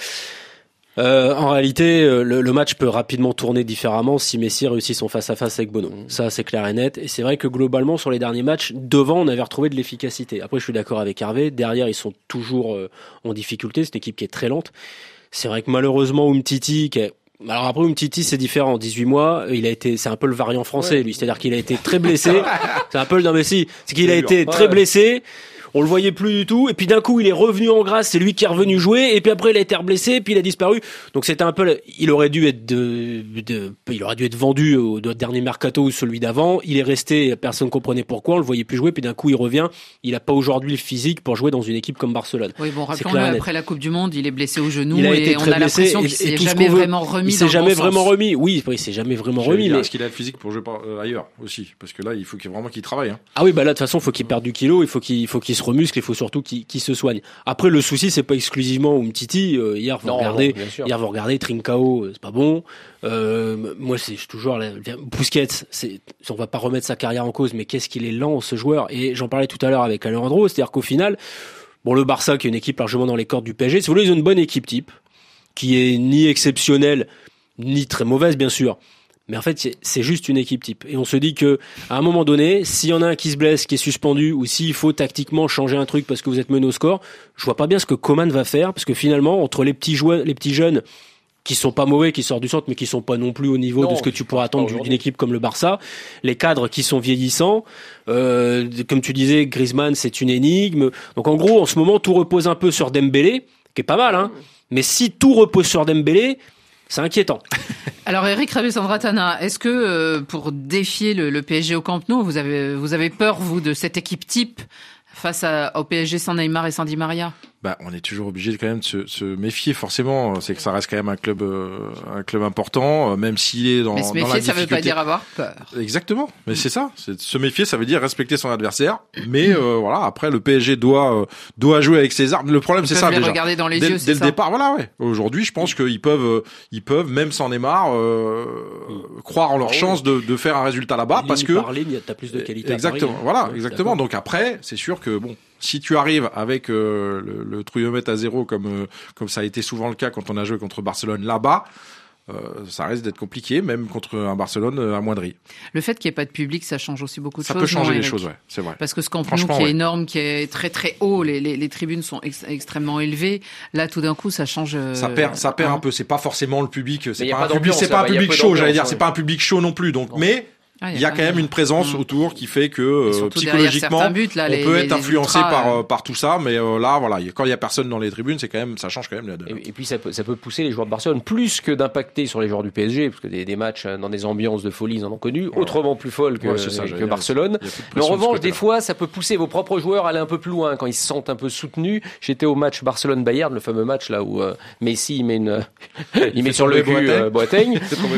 Euh, en réalité, le, le match peut rapidement tourner différemment si Messi réussit son face-à-face avec Bono. Mmh. Ça, c'est clair et net. Et c'est vrai que globalement, sur les derniers matchs, devant, on avait retrouvé de l'efficacité. Après, je suis d'accord avec Hervé. Derrière, ils sont toujours euh, en difficulté. C'est une équipe qui est très lente. C'est vrai que malheureusement, Umtiti, qui est... alors après, Umtiti, c'est différent. dix-huit mois, il a été, c'est un peu le variant français, ouais. lui. C'est-à-dire qu'il a été très blessé. C'est un peu le, non, mais si. C'est qu'il a été très ouais. blessé. On le voyait plus du tout, et puis d'un coup il est revenu en grâce, c'est lui qui est revenu jouer, et puis après il a été reblessé, puis il a disparu. Donc c'était un peu, il aurait dû être de, de il aurait dû être vendu au dernier mercato ou celui d'avant. Il est resté, personne comprenait pourquoi, on le voyait plus jouer, puis d'un coup il revient. Il a pas aujourd'hui le physique pour jouer dans une équipe comme Barcelone. Oui bon, rappelons-le, après la Coupe du Monde, il est blessé au genou, il a et été on très a blessé, l'impression et, qu'il s'est et jamais vraiment remis. Il s'est dans jamais le bon vraiment sens. remis. Oui, il s'est jamais vraiment J'allais remis. dire, Mais est-ce qu'il a le physique pour jouer par, euh, ailleurs aussi, parce que là il faut qu'il, vraiment qu'il travaille. Hein. Ah oui, bah là de toute façon, il faut qu'il perde du kilo, il faut qu'il, il faut qu'il se remuscle, il faut surtout qu'il, qu'il se soigne. Après, le souci, c'est pas exclusivement Umtiti. Euh, hier, vous non, regardez, non, hier, vous regardez Trincao, c'est pas bon. Euh, moi, c'est toujours la, Busquets. C'est, on va pas remettre sa carrière en cause, mais qu'est-ce qu'il est lent, ce joueur. Et j'en parlais tout à l'heure avec Alejandro, c'est-à-dire qu'au final, bon, le Barça, qui est une équipe largement dans les cordes du P S G, si vous voulez, ils ont une bonne équipe type, qui est ni exceptionnelle, ni très mauvaise, bien sûr. Mais en fait, c'est, c'est juste une équipe type. Et on se dit que, à un moment donné, s'il y en a un qui se blesse, qui est suspendu, ou s'il faut tactiquement changer un truc parce que vous êtes mené au score, je vois pas bien ce que Coman va faire, parce que finalement, entre les petits joueurs, les petits jeunes, qui sont pas mauvais, qui sortent du centre, mais qui sont pas non plus au niveau non, de ce que tu pourrais attendre d'une équipe comme le Barça, les cadres qui sont vieillissants, euh, comme tu disais, Griezmann, c'est une énigme. Donc en gros, en ce moment, tout repose un peu sur Dembélé, qui est pas mal, hein. Mais si tout repose sur Dembélé, c'est inquiétant. Alors Eric Rabé-Sandratana, est-ce que euh, pour défier le, le P S G au Camp Nou, vous avez vous avez peur vous de cette équipe type face à, au P S G sans Neymar et sans Di Maria? Bah, on est toujours obligé quand même de se, se méfier forcément. C'est que ça reste quand même un club, euh, un club important, euh, même s'il est dans, mais se méfier, dans la ça difficulté. veut pas dire avoir peur. Exactement. Mais c'est ça. C'est, se méfier, ça veut dire respecter son adversaire. Mais euh, voilà, après le P S G doit euh, doit jouer avec ses armes. Le problème, ils c'est ça les déjà. Regarder dans les dès, yeux, dès c'est le ça. départ, voilà. Ouais. Aujourd'hui, je pense qu'ils peuvent, euh, ils peuvent même sans Neymar, euh, croire en leur ah, chance oui. de, de faire un résultat là-bas, ligne parce que par ligne, t'as plus de qualité. Exactement. À Paris, voilà, hein. exactement. D'accord. Donc après, c'est sûr que bon. Si tu arrives avec euh, le, le trouillomètre à zéro comme euh, comme ça a été souvent le cas quand on a joué contre Barcelone là-bas, euh, ça risque d'être compliqué, même contre un Barcelone euh, amoindri. Le fait qu'il n'y ait pas de public, ça change aussi beaucoup de ça choses. Ça peut changer non, les choses, ouais, c'est vrai. Parce que ce Camp Nou qui ouais. est énorme, qui est très très haut, les les, les tribunes sont ex- extrêmement élevées. Là, tout d'un coup, ça change. Euh, ça perd, ça perd hein. un peu. C'est pas forcément le public. C'est mais pas, pas un public, c'est pas un public chaud, j'allais dire. C'est pas un public chaud non plus. Donc, non. mais Ah, il y a quand même une présence mmh. autour qui fait que euh, psychologiquement buts, là, les, on peut les, être influencé ultras, par euh... par tout ça, mais euh, là voilà, quand il y a personne dans les tribunes, c'est quand même ça change quand même la donne. Et, et puis ça peut ça peut pousser les joueurs de Barcelone plus que d'impacter sur les joueurs du P S G, parce que des, des matchs dans des ambiances de folie, ils en ont connu, ouais. autrement plus folles que, ouais, ça, que Barcelone. Mais en revanche, des fois, ça peut pousser vos propres joueurs à aller un peu plus loin quand ils se sentent un peu soutenus. J'étais au match Barcelone-Bayern, le fameux match là où euh, Messi il met une il met sur le cul euh, Boateng,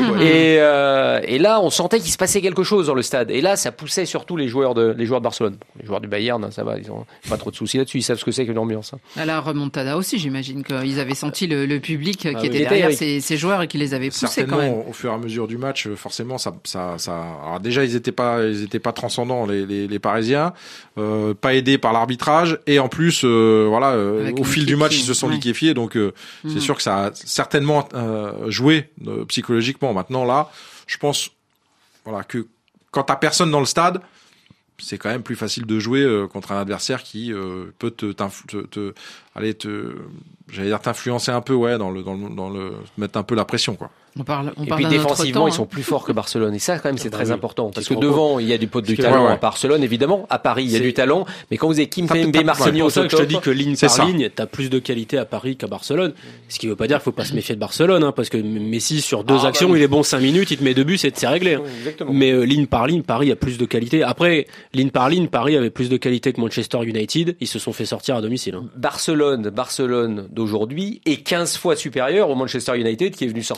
et euh, et là on sentait qu'il se passait quelque chose dans le stade. Et là, ça poussait surtout les joueurs de, les joueurs de Barcelone. Les joueurs du Bayern, ça va, ils ont pas trop de soucis là-dessus. Ils savent ce que c'est qu'une ambiance. Hein. À la remontada aussi, j'imagine qu'ils avaient senti le, le public qui ah, était oui. derrière était, ces, ces joueurs et qui les avait poussés certainement, quand même. Au fur et à mesure du match, forcément, ça, ça, ça. Alors déjà, ils étaient pas, ils étaient pas transcendants les, les, les Parisiens, euh, pas aidés par l'arbitrage, et en plus, euh, voilà, euh, au fil du match, ils se sont ouais. liquéfiés. Donc, euh, mmh. c'est sûr que ça a certainement euh, joué euh, psychologiquement. Maintenant, là, je pense, voilà, que quand t'as personne dans le stade, c'est quand même plus facile de jouer euh, contre un adversaire qui euh, peut te, te, te, aller te, j'allais dire t'influencer un peu, ouais, dans le, dans le, dans le, mettre un peu la pression, quoi. On parle, on et parle puis défensivement, temps, ils sont hein. plus forts que Barcelone. Et ça, quand même, c'est bah très oui. important. Parce que sont devant, il y a du pot de talent. Ouais, ouais. À Barcelone, évidemment. À Paris, il y a du talent. Mais quand vous avez Kimpembe, Marquinhos, c'est pour ça que je te dis que ligne par ça. ligne, t'as plus de qualité à Paris qu'à Barcelone. Ce qui veut pas dire qu'il faut pas se méfier de Barcelone, hein, parce que Messi, sur deux ah, actions, bah oui. il est bon cinq minutes, il te met deux buts, c'est, c'est réglé. Hein. Oui, mais euh, ligne par ligne, Paris a plus de qualité. Après, ligne par ligne, Paris avait plus de qualité que Manchester United. Ils se sont fait sortir à domicile. Hein. Barcelone, Barcelone d'aujourd'hui est quinze fois supérieur au Manchester United qui est venu sortir le P S G.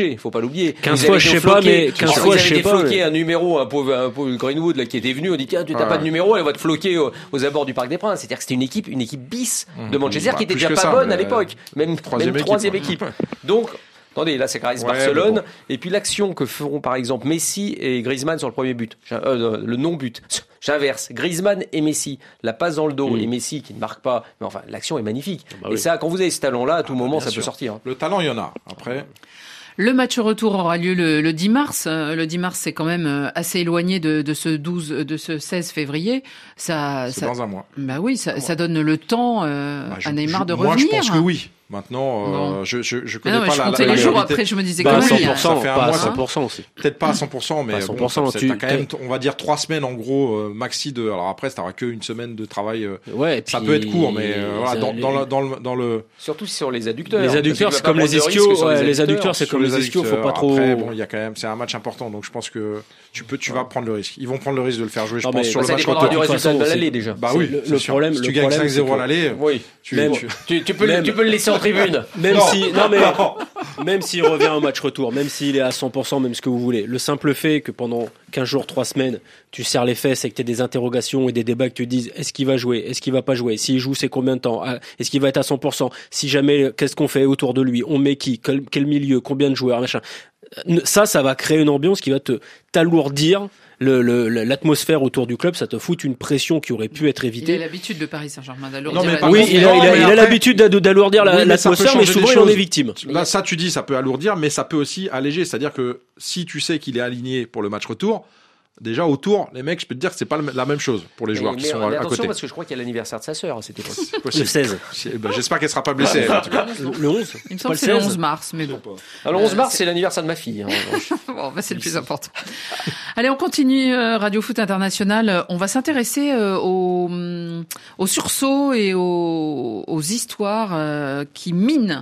obligé, faut pas l'oublier. quinze fois, je sais pas, mais quinze fois, je sais pas. Ils avaient floqué un numéro, un pauvre, un pauvre Greenwood, là, qui était venu, on dit, tiens, tu n'as ah. pas de numéro, elle va te floquer aux, aux abords du Parc des Princes. C'est-à-dire que c'était une équipe, une équipe bis mmh. de Manchester bah, qui était déjà pas ça, bonne à l'époque. Même troisième, même troisième équipe. équipe. Donc, attendez, là c'est Carrez ouais, Barcelone. Bon. Et puis l'action que feront par exemple Messi et Griezmann sur le premier but, euh, le non-but. J'inverse, Griezmann et Messi, la passe dans le dos mmh. et Messi qui ne marque pas. Mais enfin, l'action est magnifique. Bah, et oui. ça, quand vous avez ce talent-là, à tout ah, moment, ça sûr. peut sortir. Le talent, il y en a. Après. Le match retour aura lieu le, le dix mars. Le dix mars, c'est quand même assez éloigné de, de ce douze, de ce seize février. Ça, c'est ça, dans un mois. Bah oui, ça, ça donne le temps euh, bah, je, à Neymar je, de moi, revenir. Moi, je pense que oui. Maintenant, bon. euh, je, je, je connais non, pas je la, comptais la, les la jours réalité. après, je me disais bah, quand cent même. pour cent, ça fait un pas mois, à cent pour cent aussi. Peut-être pas à cent pour cent, mais cent pour cent, bon, tu, t'as quand même, on va dire trois semaines en gros euh, maxi de. Alors après, ça t'auras que une semaine de travail. Euh, ouais, ça peut être court, mais euh, voilà, dans, dans, le, dans le dans le. Surtout sur les adducteurs. Les adducteurs, c'est comme les ischios. Les adducteurs, c'est comme les ischios. Faut pas trop. Après, bon, il y a quand même, c'est un match important, donc je pense que tu peux, tu vas prendre le risque. Ils vont prendre le risque de le faire jouer. Je pense sur le match contre du résultat de l'aller déjà. Bah oui. Le problème, si tu gagnes cinq zéro à l'aller, oui. Tu peux le laisser en tribune. Même si, non mais. Même s'il revient au match retour, même s'il est à cent pour cent, même ce que vous voulez, le simple fait que pendant quinze jours, trois semaines, tu serres les fesses et que tu aies des interrogations et des débats que tu te dises est-ce qu'il va jouer, est-ce qu'il va pas jouer, s'il joue c'est combien de temps, est-ce qu'il va être à cent pour cent, si jamais qu'est-ce qu'on fait autour de lui, on met qui, quel, quel milieu, combien de joueurs, machin. Ça, ça va créer une ambiance qui va te t'alourdir. Le, le, l'atmosphère autour du club, ça te fout une pression qui aurait pu être évitée. Il a l'habitude de Paris Saint-Germain d'alourdir. Non, mais oui, il a, il a, il a l'habitude d'alourdir la, oui, l'atmosphère, mais souvent il en est victime. Là, ça, tu dis, ça peut alourdir, mais ça peut aussi alléger. C'est-à-dire que si tu sais qu'il est aligné pour le match retour, déjà autour, les mecs, je peux te dire que c'est pas la même chose pour les mais, joueurs mais qui sont à, à côté. Parce que je crois qu'il y a l'anniversière de sa sœur à cette époque. Le seize. Ben, j'espère qu'elle sera pas blessée. En tout cas. Le onze. Il me semble que c'est le onze mars, mais bon. Alors, le onze mars, c'est l'anniversaire de ma fille. Hein, bon, bah, c'est le plus important. Allez, on continue euh, Radio Foot International. On va s'intéresser euh, aux, aux sursauts et aux, aux histoires euh, qui minent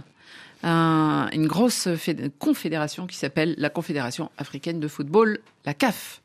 un, une grosse féd- confédération qui s'appelle la Confédération africaine de football, la C A F.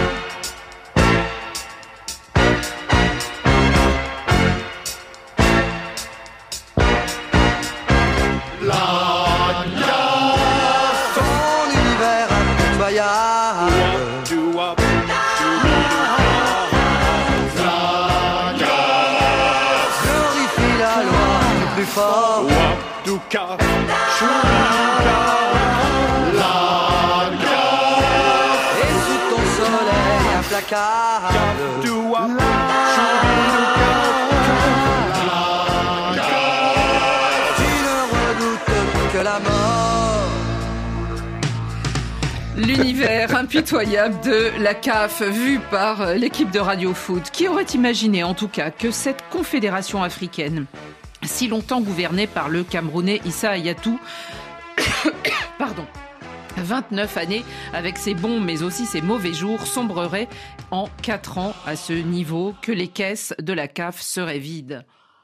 L'univers impitoyable de la C A F vu par l'équipe de Radio Foot. Qui aurait imaginé en tout cas que cette confédération africaine, si longtemps gouvernée par le Camerounais Issa Hayatou, pardon, vingt-neuf années avec ses bons mais aussi ses mauvais jours, sombrerait en quatre ans à ce niveau que les caisses de la C A F seraient vides.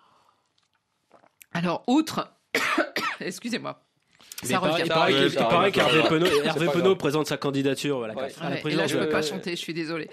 Alors, outre... Excusez-moi. Ça il, il paraît, qu'il, il paraît qu'Hervé Penaud, Hervé Penaud présente sa candidature à la ouais. C A F. Ouais, et là, je ne peux pas chanter, je suis désolée.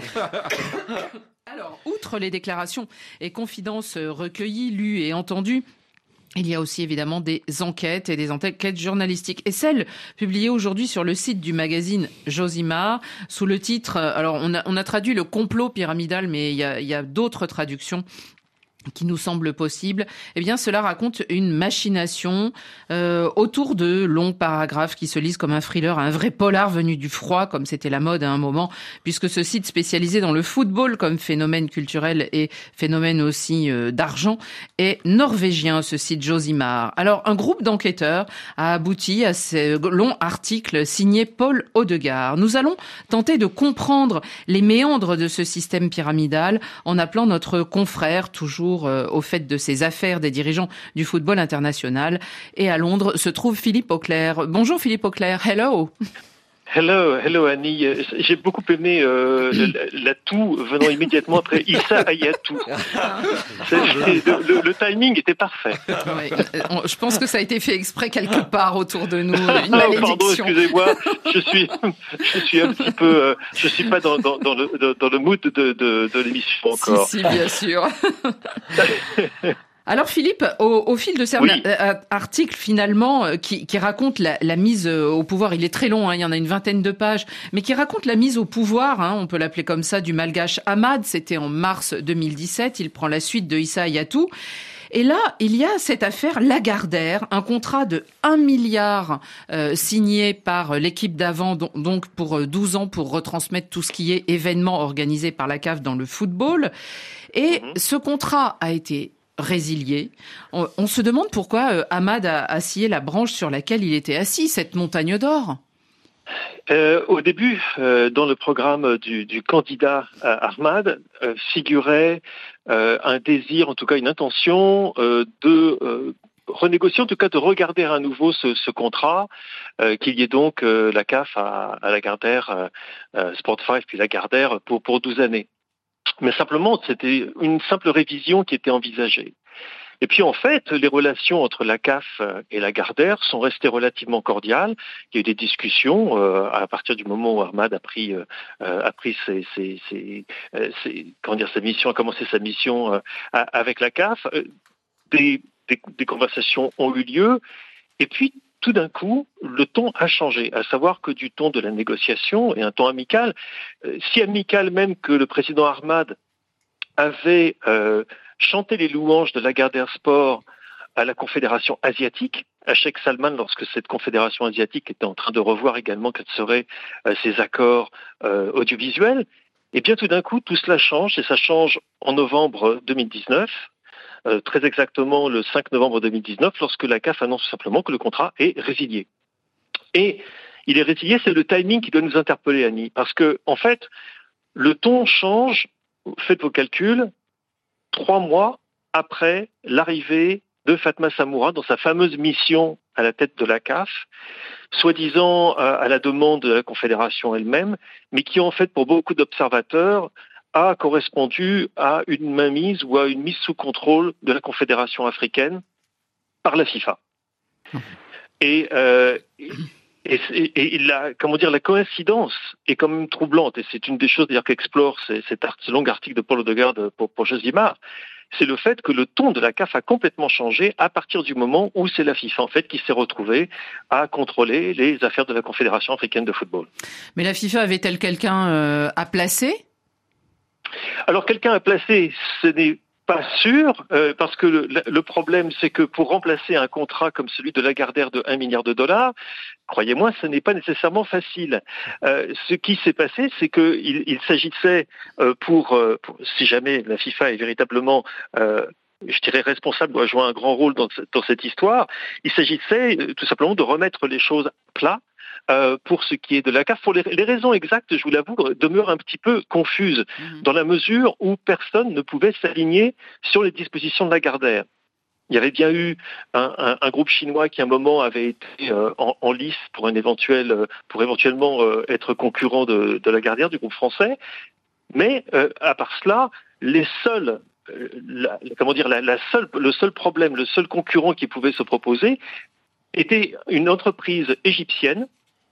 Alors, outre les déclarations et confidences recueillies, lues et entendues, il y a aussi évidemment des enquêtes et des enquêtes journalistiques. Et celle publiée aujourd'hui sur le site du magazine Josimar, sous le titre, alors on a, on a traduit le complot pyramidal, mais il y a, il y a d'autres traductions qui nous semble possible, eh bien cela raconte une machination euh, autour de longs paragraphes qui se lisent comme un thriller, un vrai polar venu du froid, comme c'était la mode à un moment, puisque ce site spécialisé dans le football comme phénomène culturel et phénomène aussi euh, d'argent est norvégien, ce site Josimar. Alors un groupe d'enquêteurs a abouti à ce long article signé Paul Odegaard. Nous allons tenter de comprendre les méandres de ce système pyramidal en appelant notre confrère, toujours au fait de ces affaires des dirigeants du football international. Et à Londres se trouve Philippe Auclair. Bonjour Philippe Auclair, hello. Hello, hello Annie. J'ai beaucoup aimé euh, l'atout venant immédiatement après Issa Hayatou. Le, le, le timing était parfait. Ouais, je pense que ça a été fait exprès quelque part autour de nous. Une malédiction. Pardon, excusez-moi. Je suis, je suis un petit peu, euh, je suis pas dans, dans, dans le, dans le mood de, de, de l'émission encore. Si, si, bien sûr. Alors Philippe, au, au fil de cet oui. article finalement qui, qui raconte la, la mise au pouvoir, il est très long, hein, il y en a une vingtaine de pages, mais qui raconte la mise au pouvoir, hein, on peut l'appeler comme ça, du malgache Ahmad, c'était en mars deux mille dix-sept, il prend la suite de Issa Hayatou. Et là, il y a cette affaire Lagardère, un contrat de un milliard euh, signé par l'équipe d'avant, donc pour douze ans, pour retransmettre tout ce qui est événement organisé par la C A F dans le football. Et mmh. ce contrat a été résilié. On, on se demande pourquoi euh, Ahmad a, a scié la branche sur laquelle il était assis, cette montagne d'or. Euh, au début, euh, dans le programme du, du candidat euh, Ahmad, euh, figurait euh, un désir, en tout cas une intention, euh, de euh, renégocier, en tout cas de regarder à nouveau ce, ce contrat, euh, qu'il y ait donc euh, la C A F à, à Lagardère, euh, Sport cinq, puis Lagardère pour, pour douze années. Mais simplement, c'était une simple révision qui était envisagée. Et puis en fait, les relations entre la C A F et Lagardère sont restées relativement cordiales. Il y a eu des discussions euh, à partir du moment où Ahmad a pris euh, a pris ses, ses, ses, ses, comment dire sa mission, a commencé sa mission euh, avec la C A F. Des, des, des conversations ont eu lieu. Et puis tout d'un coup, le ton a changé, à savoir que du ton de la négociation et un ton amical, euh, si amical même que le président Ahmad avait euh, chanté les louanges de Lagardère Sport à la Confédération asiatique, à Sheikh Salman, lorsque cette Confédération asiatique était en train de revoir également quels seraient euh, ses accords euh, audiovisuels, et bien tout d'un coup, tout cela change, et ça change en novembre deux mille dix-neuf, euh, très exactement le cinq novembre deux mille dix-neuf, lorsque la C A F annonce simplement que le contrat est résilié. Et il est résilié, c'est le timing qui doit nous interpeller, Annie, parce que en fait, le ton change. Faites vos calculs, trois mois après l'arrivée de Fatma Samoura dans sa fameuse mission à la tête de la C A F, soi-disant à la demande de la Confédération elle-même, mais qui en fait pour beaucoup d'observateurs a correspondu à une mainmise ou à une mise sous contrôle de la Confédération africaine par la FIFA. Et... Euh, Et, et, et la, comment dire, la coïncidence est quand même troublante, et c'est une des choses d'ailleurs qu'explore cet art, ce long article de Paul Odegaard pour, pour Josimar, c'est le fait que le ton de la C A F a complètement changé à partir du moment où c'est la FIFA en fait qui s'est retrouvée à contrôler les affaires de la Confédération africaine de football. Mais la FIFA avait-elle quelqu'un euh, à placer ? Alors quelqu'un à placer, ce n'est pas sûr, euh, parce que le, le problème, c'est que pour remplacer un contrat comme celui de Lagardère de un milliard de dollars, croyez-moi, ce n'est pas nécessairement facile. Euh, ce qui s'est passé, c'est qu'il il s'agissait, euh, pour, euh, pour, si jamais la FIFA est véritablement... Euh, je dirais responsable, doit jouer un grand rôle dans, dans cette histoire, il s'agissait euh, tout simplement de remettre les choses à plat. Euh, pour ce qui est de la C A F, pour les, les raisons exactes, je vous l'avoue, demeurent un petit peu confuses, mmh. dans la mesure où personne ne pouvait s'aligner sur les dispositions de Lagardère. Il y avait bien eu un, un, un groupe chinois qui à un moment avait été euh, en, en lice pour un éventuel, pour éventuellement euh, être concurrent de, de Lagardère, du groupe français, mais euh, à part cela, les seuls euh, la, comment dire, la, la seule, le seul problème, le seul concurrent qui pouvait se proposer était une entreprise égyptienne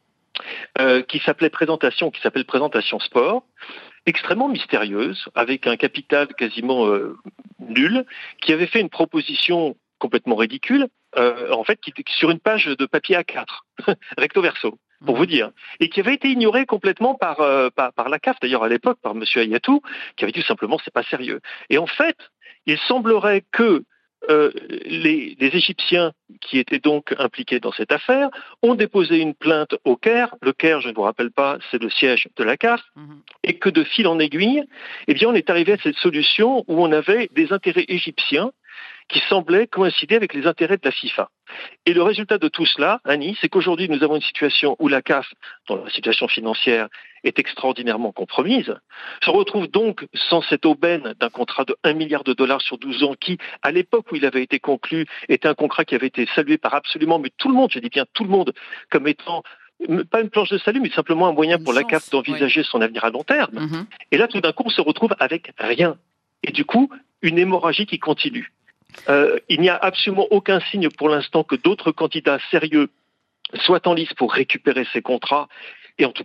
Euh, qui s'appelait Présentation, qui s'appelle Présentation Sport, extrêmement mystérieuse, avec un capital quasiment euh, nul, qui avait fait une proposition complètement ridicule, euh, en fait, qui était sur une page de papier A quatre, recto verso, pour vous dire, et qui avait été ignorée complètement par, euh, par, par la C A F, d'ailleurs à l'époque, par M. Hayatou, qui avait dit tout simplement c'est pas sérieux. Et en fait, il semblerait que Euh, les, les Égyptiens qui étaient donc impliqués dans cette affaire ont déposé une plainte au Caire. Le Caire, je ne vous rappelle pas, c'est le siège de la C A F. Mmh. Et que de fil en aiguille, eh bien, on est arrivé à cette solution où on avait des intérêts égyptiens qui semblaient coïncider avec les intérêts de la FIFA. Et le résultat de tout cela, Annie, c'est qu'aujourd'hui, nous avons une situation où la C A F, dont la situation financière est extraordinairement compromise, se retrouve donc sans cette aubaine d'un contrat de un milliard de dollars sur douze ans qui, à l'époque où il avait été conclu, était un contrat qui avait été salué par absolument, mais tout le monde, je dis bien tout le monde, comme étant pas une planche de salut, mais simplement un moyen une pour chance, la C A F d'envisager oui. son avenir à long terme. Mm-hmm. Et là, tout d'un coup, on se retrouve avec rien. Et du coup, une hémorragie qui continue. Euh, il n'y a absolument aucun signe pour l'instant que d'autres candidats sérieux soient en lice pour récupérer ces contrats. Et en tout cas,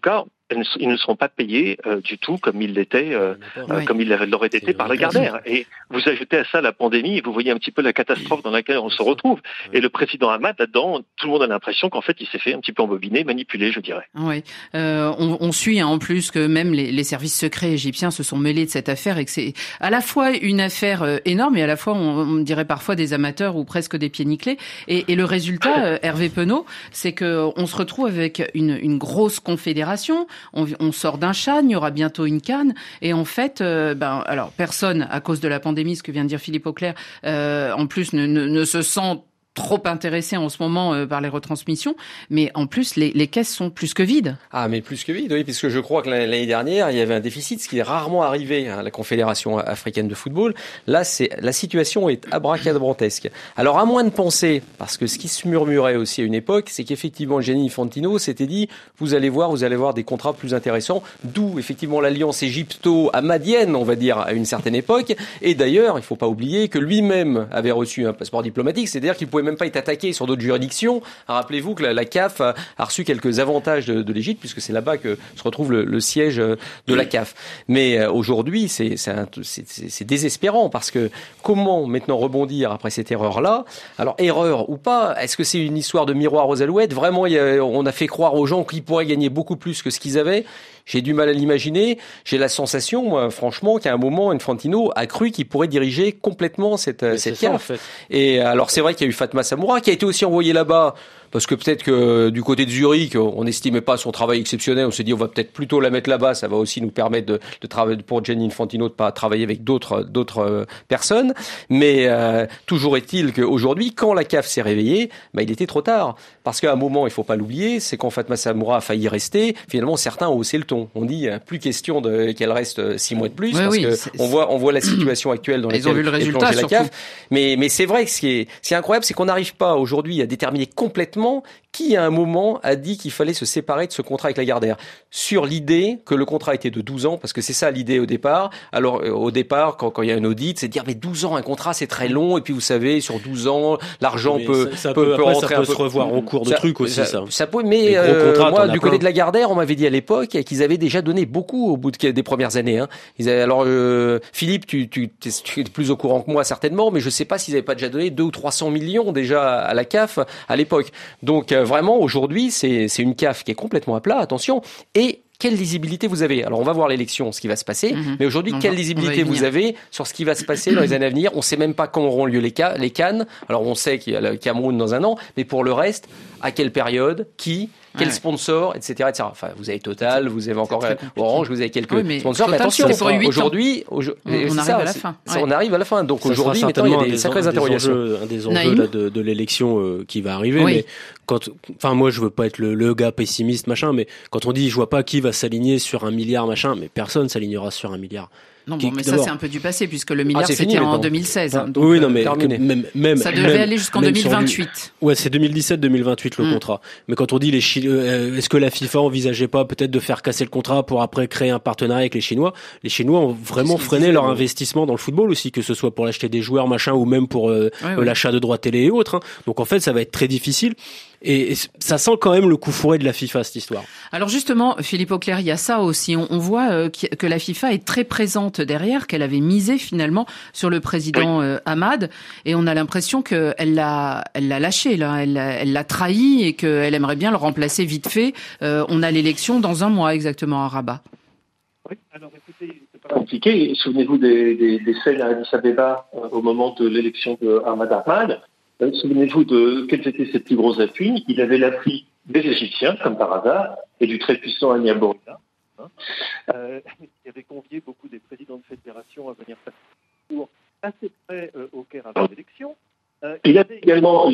ils ne seront pas payés euh, du tout comme ils l'étaient, euh, euh, comme ils l'auraient été par Lagardère. Et vous ajoutez à ça la pandémie et vous voyez un petit peu la catastrophe dans laquelle on se retrouve. Et le président Hamad, là-dedans, tout le monde a l'impression qu'en fait, il s'est fait un petit peu embobiner, manipuler, je dirais. Oui, euh, on, on suit hein, en plus que même les, les services secrets égyptiens se sont mêlés de cette affaire et que c'est à la fois une affaire euh, énorme et à la fois, on, on dirait parfois des amateurs ou presque des pieds nickelés. Et, et le résultat, euh, Hervé Penaud, c'est que on se retrouve avec une, une grosse confédération. On, on sort d'un CHAN, il y aura bientôt une CAN, et en fait, euh, ben, alors personne, à cause de la pandémie, ce que vient de dire Philippe Auclair, euh, en plus ne, ne, ne se sent trop intéressé en ce moment euh, par les retransmissions, mais en plus les, les caisses sont plus que vides. Ah, mais plus que vides, oui, puisque je crois que l'année dernière il y avait un déficit, ce qui est rarement arrivé à la Confédération africaine de football. Là, c'est la situation est abracadabrantesque. Alors, à moins de penser, parce que ce qui se murmurait aussi à une époque, c'est qu'effectivement Gianni Infantino s'était dit, vous allez voir, vous allez voir des contrats plus intéressants, d'où effectivement l'alliance égypto-hamadienne, on va dire, à une certaine époque. Et d'ailleurs, il faut pas oublier que lui-même avait reçu un passeport diplomatique, c'est-à-dire qu'il pouvait même pas être attaqué sur d'autres juridictions. Rappelez-vous que la, la C A F a, a reçu quelques avantages de, de l'Égypte, puisque c'est là-bas que se retrouve le, le siège de la C A F. Mais euh, aujourd'hui, c'est, c'est, un, c'est, c'est, c'est désespérant, parce que comment maintenant rebondir après cette erreur-là? Alors, erreur ou pas, est-ce que c'est une histoire de miroir aux alouettes? Vraiment, il y a, on a fait croire aux gens qu'ils pourraient gagner beaucoup plus que ce qu'ils avaient. J'ai du mal à l'imaginer. J'ai la sensation, moi, franchement, qu'à un moment, Infantino a cru qu'il pourrait diriger complètement cette, Mais cette C A F. Ça, en fait. Et alors, c'est vrai qu'il y a eu Fatma Samoura, qui a été aussi envoyée là-bas, parce que peut-être que du côté de Zurich, on n'estimait pas son travail exceptionnel. On s'est dit, on va peut-être plutôt la mettre là-bas. Ça va aussi nous permettre de, de travailler pour Gianni Infantino, de pas travailler avec d'autres, d'autres euh, personnes. Mais euh, toujours est-il qu'aujourd'hui, quand la C A F s'est réveillée, bah, il était trop tard. Parce qu'à un moment, il faut pas l'oublier, c'est quand Fatma Samoura a failli rester. Finalement, certains ont haussé le ton. On dit, plus question de qu'elle reste six mois de plus, oui, parce oui, que c'est, on voit, on voit la situation actuelle dans laquelle est plongée la C A F. Mais, mais c'est vrai que ce qui est, ce qui est incroyable, c'est qu'on n'arrive pas aujourd'hui à déterminer complètement qui, à un moment, a dit qu'il fallait se séparer de ce contrat avec Lagardère. Sur l'idée que le contrat était de douze ans, parce que c'est ça l'idée au départ. Alors, euh, au départ, quand, quand il y a un audit, c'est de dire, mais douze ans, un contrat, c'est très long, et puis vous savez, sur douze ans, l'argent mais peut, ça, ça peut, peut, peut après, rentrer ça peut un peu. se revoir en cours de ça, truc aussi, ça. ça. Ça peut, mais, euh, contrats, moi, du côté de Lagardère, on m'avait dit à l'époque qu'ils avaient déjà donné beaucoup au bout de, des premières années, hein. Ils avaient, alors, euh, Philippe, tu, tu, tu es plus au courant que moi, certainement, mais je sais pas s'ils avaient pas déjà donné deux ou trois cents millions déjà à la C A F à l'époque. Donc, euh, vraiment, aujourd'hui, c'est, c'est une C A F qui est complètement à plat, attention, et quelle lisibilité vous avez? Alors, on va voir l'élection, ce qui va se passer, mmh. mais aujourd'hui, on quelle va, lisibilité vous avez sur ce qui va se passer dans les années à venir? On sait même pas quand auront lieu les, ca- les CAN. Alors, on sait qu'il y a le Cameroun dans un an, mais pour le reste, à quelle période? Qui? Quel ouais. sponsor, et cetera, et cetera. Enfin, vous avez Total, vous avez encore Orange, vous avez quelques oui, mais sponsors. Total, mais attention, aujourd'hui, aujourd'hui on, on arrive ça, à la fin. Ouais. On arrive à la fin. Donc ça aujourd'hui, maintenant, il y a des, des sacrées interrogations. Enjeux, un des enjeux là, de, de l'élection euh, qui va arriver. Oui. Mais quand, enfin, moi, je veux pas être le, le gars pessimiste, machin, mais quand on dit, je vois pas qui va s'aligner sur un milliard, machin, mais personne s'alignera sur un milliard. Non, bon, mais ça, c'est un peu du passé, puisque le milliard, ah, c'était fini, en deux mille seize. Hein, donc, oui, non, mais que, même, même, ça devait même, aller jusqu'en deux mille vingt-huit. Ouais, c'est deux mille dix-sept deux mille vingt-huit le mm. contrat. Mais quand on dit les Chi- euh, est-ce que la FIFA envisageait pas peut-être de faire casser le contrat pour après créer un partenariat avec les Chinois? Les Chinois ont vraiment freiné leur investissement dans le football aussi, que ce soit pour l'acheter des joueurs, machin, ou même pour euh, ouais, ouais. l'achat de droits télé et autres. Hein. Donc en fait, ça va être très difficile. Et, et ça sent quand même le coup fourré de la FIFA, cette histoire. Alors justement, Philippe Auclair, il y a ça aussi. On, on voit euh, que la FIFA est très présente derrière, qu'elle avait misé finalement sur le président oui. euh, Hamad, et on a l'impression qu'elle l'a, elle l'a lâché là, elle, elle l'a trahi et qu'elle aimerait bien le remplacer vite fait. Euh, on a l'élection dans un mois exactement à Rabat. Oui, alors écoutez, c'est pas compliqué. Souvenez-vous des, des, des scènes à Addis Abeba euh, au moment de l'élection de Ahmad Ahmad. Euh, souvenez-vous de quels étaient ses plus gros appuis. Il avait l'appui des Égyptiens, comme par hasard, et du très puissant Hania Bourida, hein, euh, qui avait convié beaucoup des présidents de fédération à venir passer un tour assez près euh, au Caire avant l'élection. Euh, il avait également...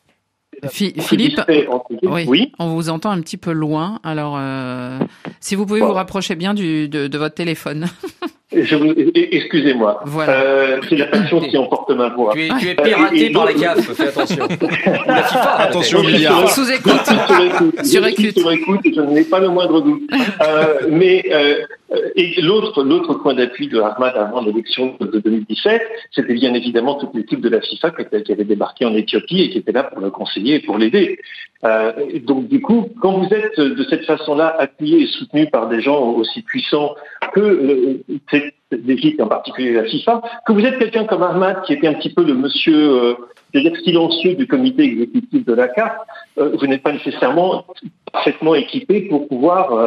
F- Philippe, oui, oui, on vous entend un petit peu loin. Alors, euh, si vous pouvez bon. vous rapprocher bien du, de, de votre téléphone. Je vous, excusez-moi. Voilà. Euh, c'est la passion qui emporte ma voix. Tu es, tu es piraté euh, par la C A F, fais attention. La FIFA, attention, milliard. Sous écoute. Sur écoute. Sur écoute, je n'ai pas le moindre doute. euh, mais euh, Et l'autre, l'autre point d'appui de Ahmad avant l'élection de deux mille dix-sept, c'était bien évidemment toute l'équipe de la FIFA qui avait débarqué en Éthiopie et qui était là pour le conseiller et pour l'aider. Euh, donc du coup, quand vous êtes de cette façon-là appuyé et soutenu par des gens aussi puissants que euh, cette équipe, en particulier la FIFA, que vous êtes quelqu'un comme Ahmad qui était un petit peu le monsieur, euh, c'est-à-dire silencieux du comité exécutif de la C A F, euh, vous n'êtes pas nécessairement parfaitement équipé pour pouvoir euh,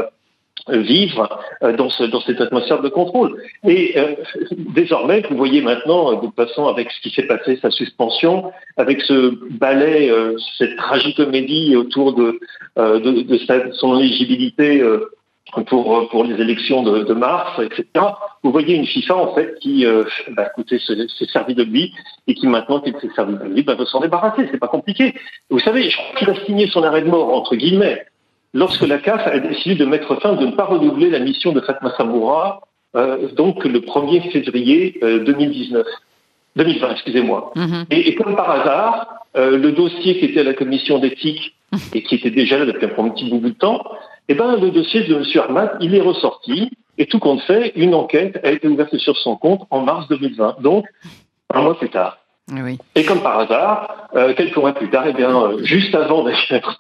vivre dans, ce, dans cette atmosphère de contrôle. Et euh, désormais, vous voyez maintenant, de toute façon, avec ce qui s'est passé, sa suspension, avec ce balai, euh, cette tragicomédie autour de, euh, de, de sa, son éligibilité euh, pour, pour les élections de, de mars, et cetera. Vous voyez une FIFA, en fait, qui, euh, bah, écoutez, s'est servi de lui, et qui, maintenant qu'il s'est servi de lui, bah, veut s'en débarrasser. C'est pas compliqué. Vous savez, je crois qu'il a signé son arrêt de mort, entre guillemets, lorsque la C A F a décidé de mettre fin, de ne pas renouveler la mission de Fatma Samoura, euh, donc le premier février euh, deux mille dix-neuf, deux mille vingt, excusez-moi. Mm-hmm. Et, et comme par hasard, euh, le dossier qui était à la commission d'éthique et qui était déjà là depuis un petit bout de temps, eh ben le dossier de M. Ahmad, il est ressorti et tout compte fait, une enquête a été ouverte sur son compte en mars deux mille vingt, donc un mois plus tard. Oui. Et comme par hasard, euh, quelques mois plus tard, eh bien euh, juste avant d'ailleurs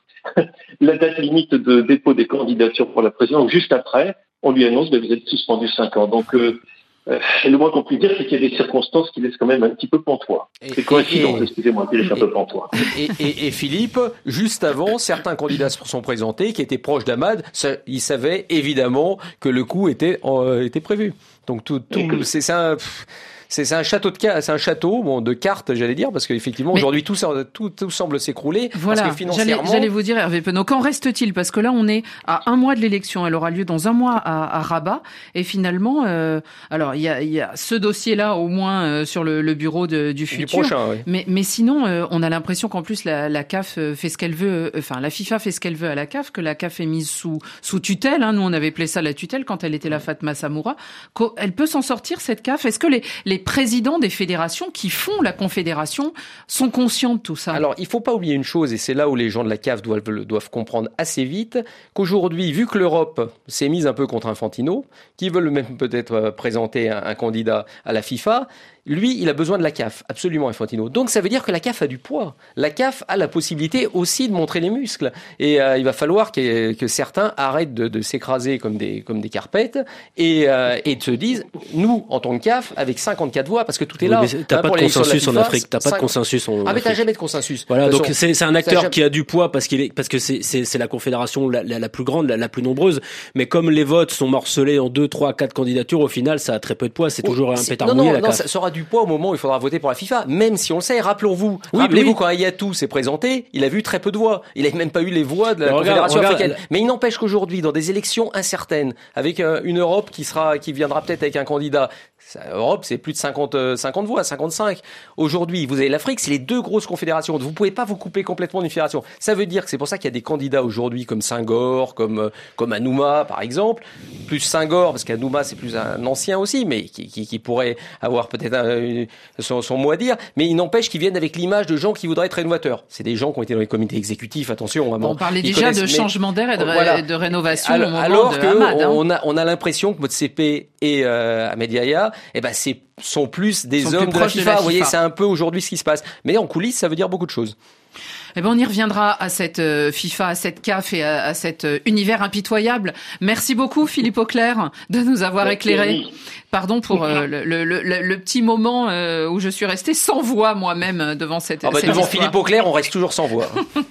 la date limite de dépôt des candidatures pour la présidence, juste après, on lui annonce que vous êtes suspendu cinq ans. Donc, euh, euh, le moins qu'on puisse dire, c'est qu'il y a des circonstances qui laissent quand même un petit peu pantois. C'est coïncidence, excusez-moi, qui laissent un peu pantois. Et, et, et Philippe, juste avant, certains candidats se sont présentés qui étaient proches d'Ahmad. Ils savaient évidemment que le coup était, euh, était prévu. Donc, tout, tout c'est ça. C'est, c'est un château de c'est un château bon de cartes, j'allais dire, parce qu'effectivement mais aujourd'hui tout, tout tout semble s'écrouler. Voilà, parce que financièrement... j'allais, j'allais vous dire, Hervé Penaud, qu'en reste-t-il? Parce que là, on est à un mois de l'élection, elle aura lieu dans un mois à, à Rabat, et finalement, euh, alors il y a, y a ce dossier-là au moins euh, sur le, le bureau de, du futur. Du prochain, oui. Mais mais sinon, euh, on a l'impression qu'en plus la, la C A F fait ce qu'elle veut, euh, enfin la FIFA fait ce qu'elle veut à la C A F, que la C A F est mise sous sous tutelle. Hein, nous, on avait appelé ça la tutelle quand elle était la Fatma Samoura. Elle peut s'en sortir cette C A F? Est-ce que les les présidents des fédérations qui font la confédération sont conscients de tout ça? Alors, il faut pas oublier une chose, et c'est là où les gens de la C A F doivent, doivent comprendre assez vite, qu'aujourd'hui, vu que l'Europe s'est mise un peu contre Infantino, qui veulent même peut-être présenter un, un candidat à la FIFA, lui, il a besoin de la C A F, absolument, Infantino. Donc, ça veut dire que la C A F a du poids. La C A F a la possibilité aussi de montrer les muscles. Et euh, il va falloir que, que certains arrêtent de, de s'écraser comme des, comme des carpettes et, euh, et de se disent, nous, en tant que C A F, avec cinquante-quatre voix, parce que tout est là. Oui, mais t'as hein, pas de consensus en Afrique. T'as pas de consensus en Afrique. Ah, mais t'as jamais de consensus. Voilà, donc c'est, c'est un acteur jamais... qui a du poids parce qu'il est, parce que c'est, c'est, c'est la confédération la, la, la plus grande, la, la plus nombreuse. Mais comme les votes sont morcelés en deux, trois, quatre candidatures, au final, ça a très peu de poids. C'est oh, toujours un pétard mouillé, la C A F. Non, ça, ça aura du poids au moment où il faudra voter pour la FIFA, même si on le sait. Rappelons-vous, oui, rappelez-vous oui. quand Ayatou s'est présenté, il a vu très peu de voix. Il n'a même pas eu les voix de la regarde, Confédération regarde, africaine. Mais il n'empêche qu'aujourd'hui, dans des élections incertaines, avec euh, une Europe qui sera, qui viendra peut-être avec un candidat, Europe, c'est plus de cinquante, cinquante voix, cinquante-cinq. Aujourd'hui, vous avez l'Afrique, c'est les deux grosses confédérations. Vous pouvez pas vous couper complètement d'une fédération. Ça veut dire que c'est pour ça qu'il y a des candidats aujourd'hui comme Senghor, comme, comme Anouma, par exemple. Plus Senghor, parce qu'Anouma, c'est plus un ancien aussi, mais qui, qui, qui pourrait avoir peut-être un, son, son mot à dire. Mais il n'empêche qu'ils viennent avec l'image de gens qui voudraient être rénovateurs. C'est des gens qui ont été dans les comités exécutifs, attention. Vraiment. On parlait déjà de changement d'air et de, voilà. de rénovation alors, au moment alors de que Ahmad, hein. on a, on a l'impression que Motsepe et euh, Ahmed Yahya, eh ben, c'est, sont plus des sont hommes plus de la FIFA. De la Vous voyez, c'est un peu aujourd'hui ce qui se passe. Mais en coulisses, ça veut dire beaucoup de choses. Eh ben, on y reviendra à cette euh, FIFA, à cette C A F et à, à cet euh, univers impitoyable. Merci beaucoup, Philippe Auclair, de nous avoir Merci éclairé. Pardon pour euh, le, le, le, le petit moment euh, où je suis restée sans voix moi-même devant cette, ah bah, cette devant histoire. Philippe Auclair, on reste toujours sans voix.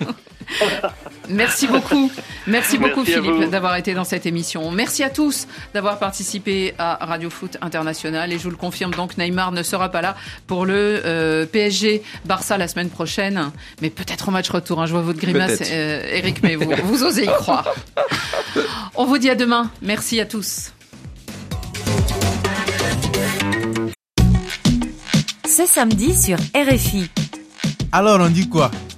Merci beaucoup. Merci beaucoup, Merci Philippe, d'avoir été dans cette émission. Merci à tous d'avoir participé à Radio Foot International. Et je vous le confirme, donc, Neymar ne sera pas là pour le euh, P S G Barça la semaine prochaine. Mais peut-être au match retour. Hein. Je vois votre grimace, euh, Eric, mais vous, vous osez y croire. On vous dit à demain. Merci à tous. Ce samedi sur R F I. Alors, on dit quoi ?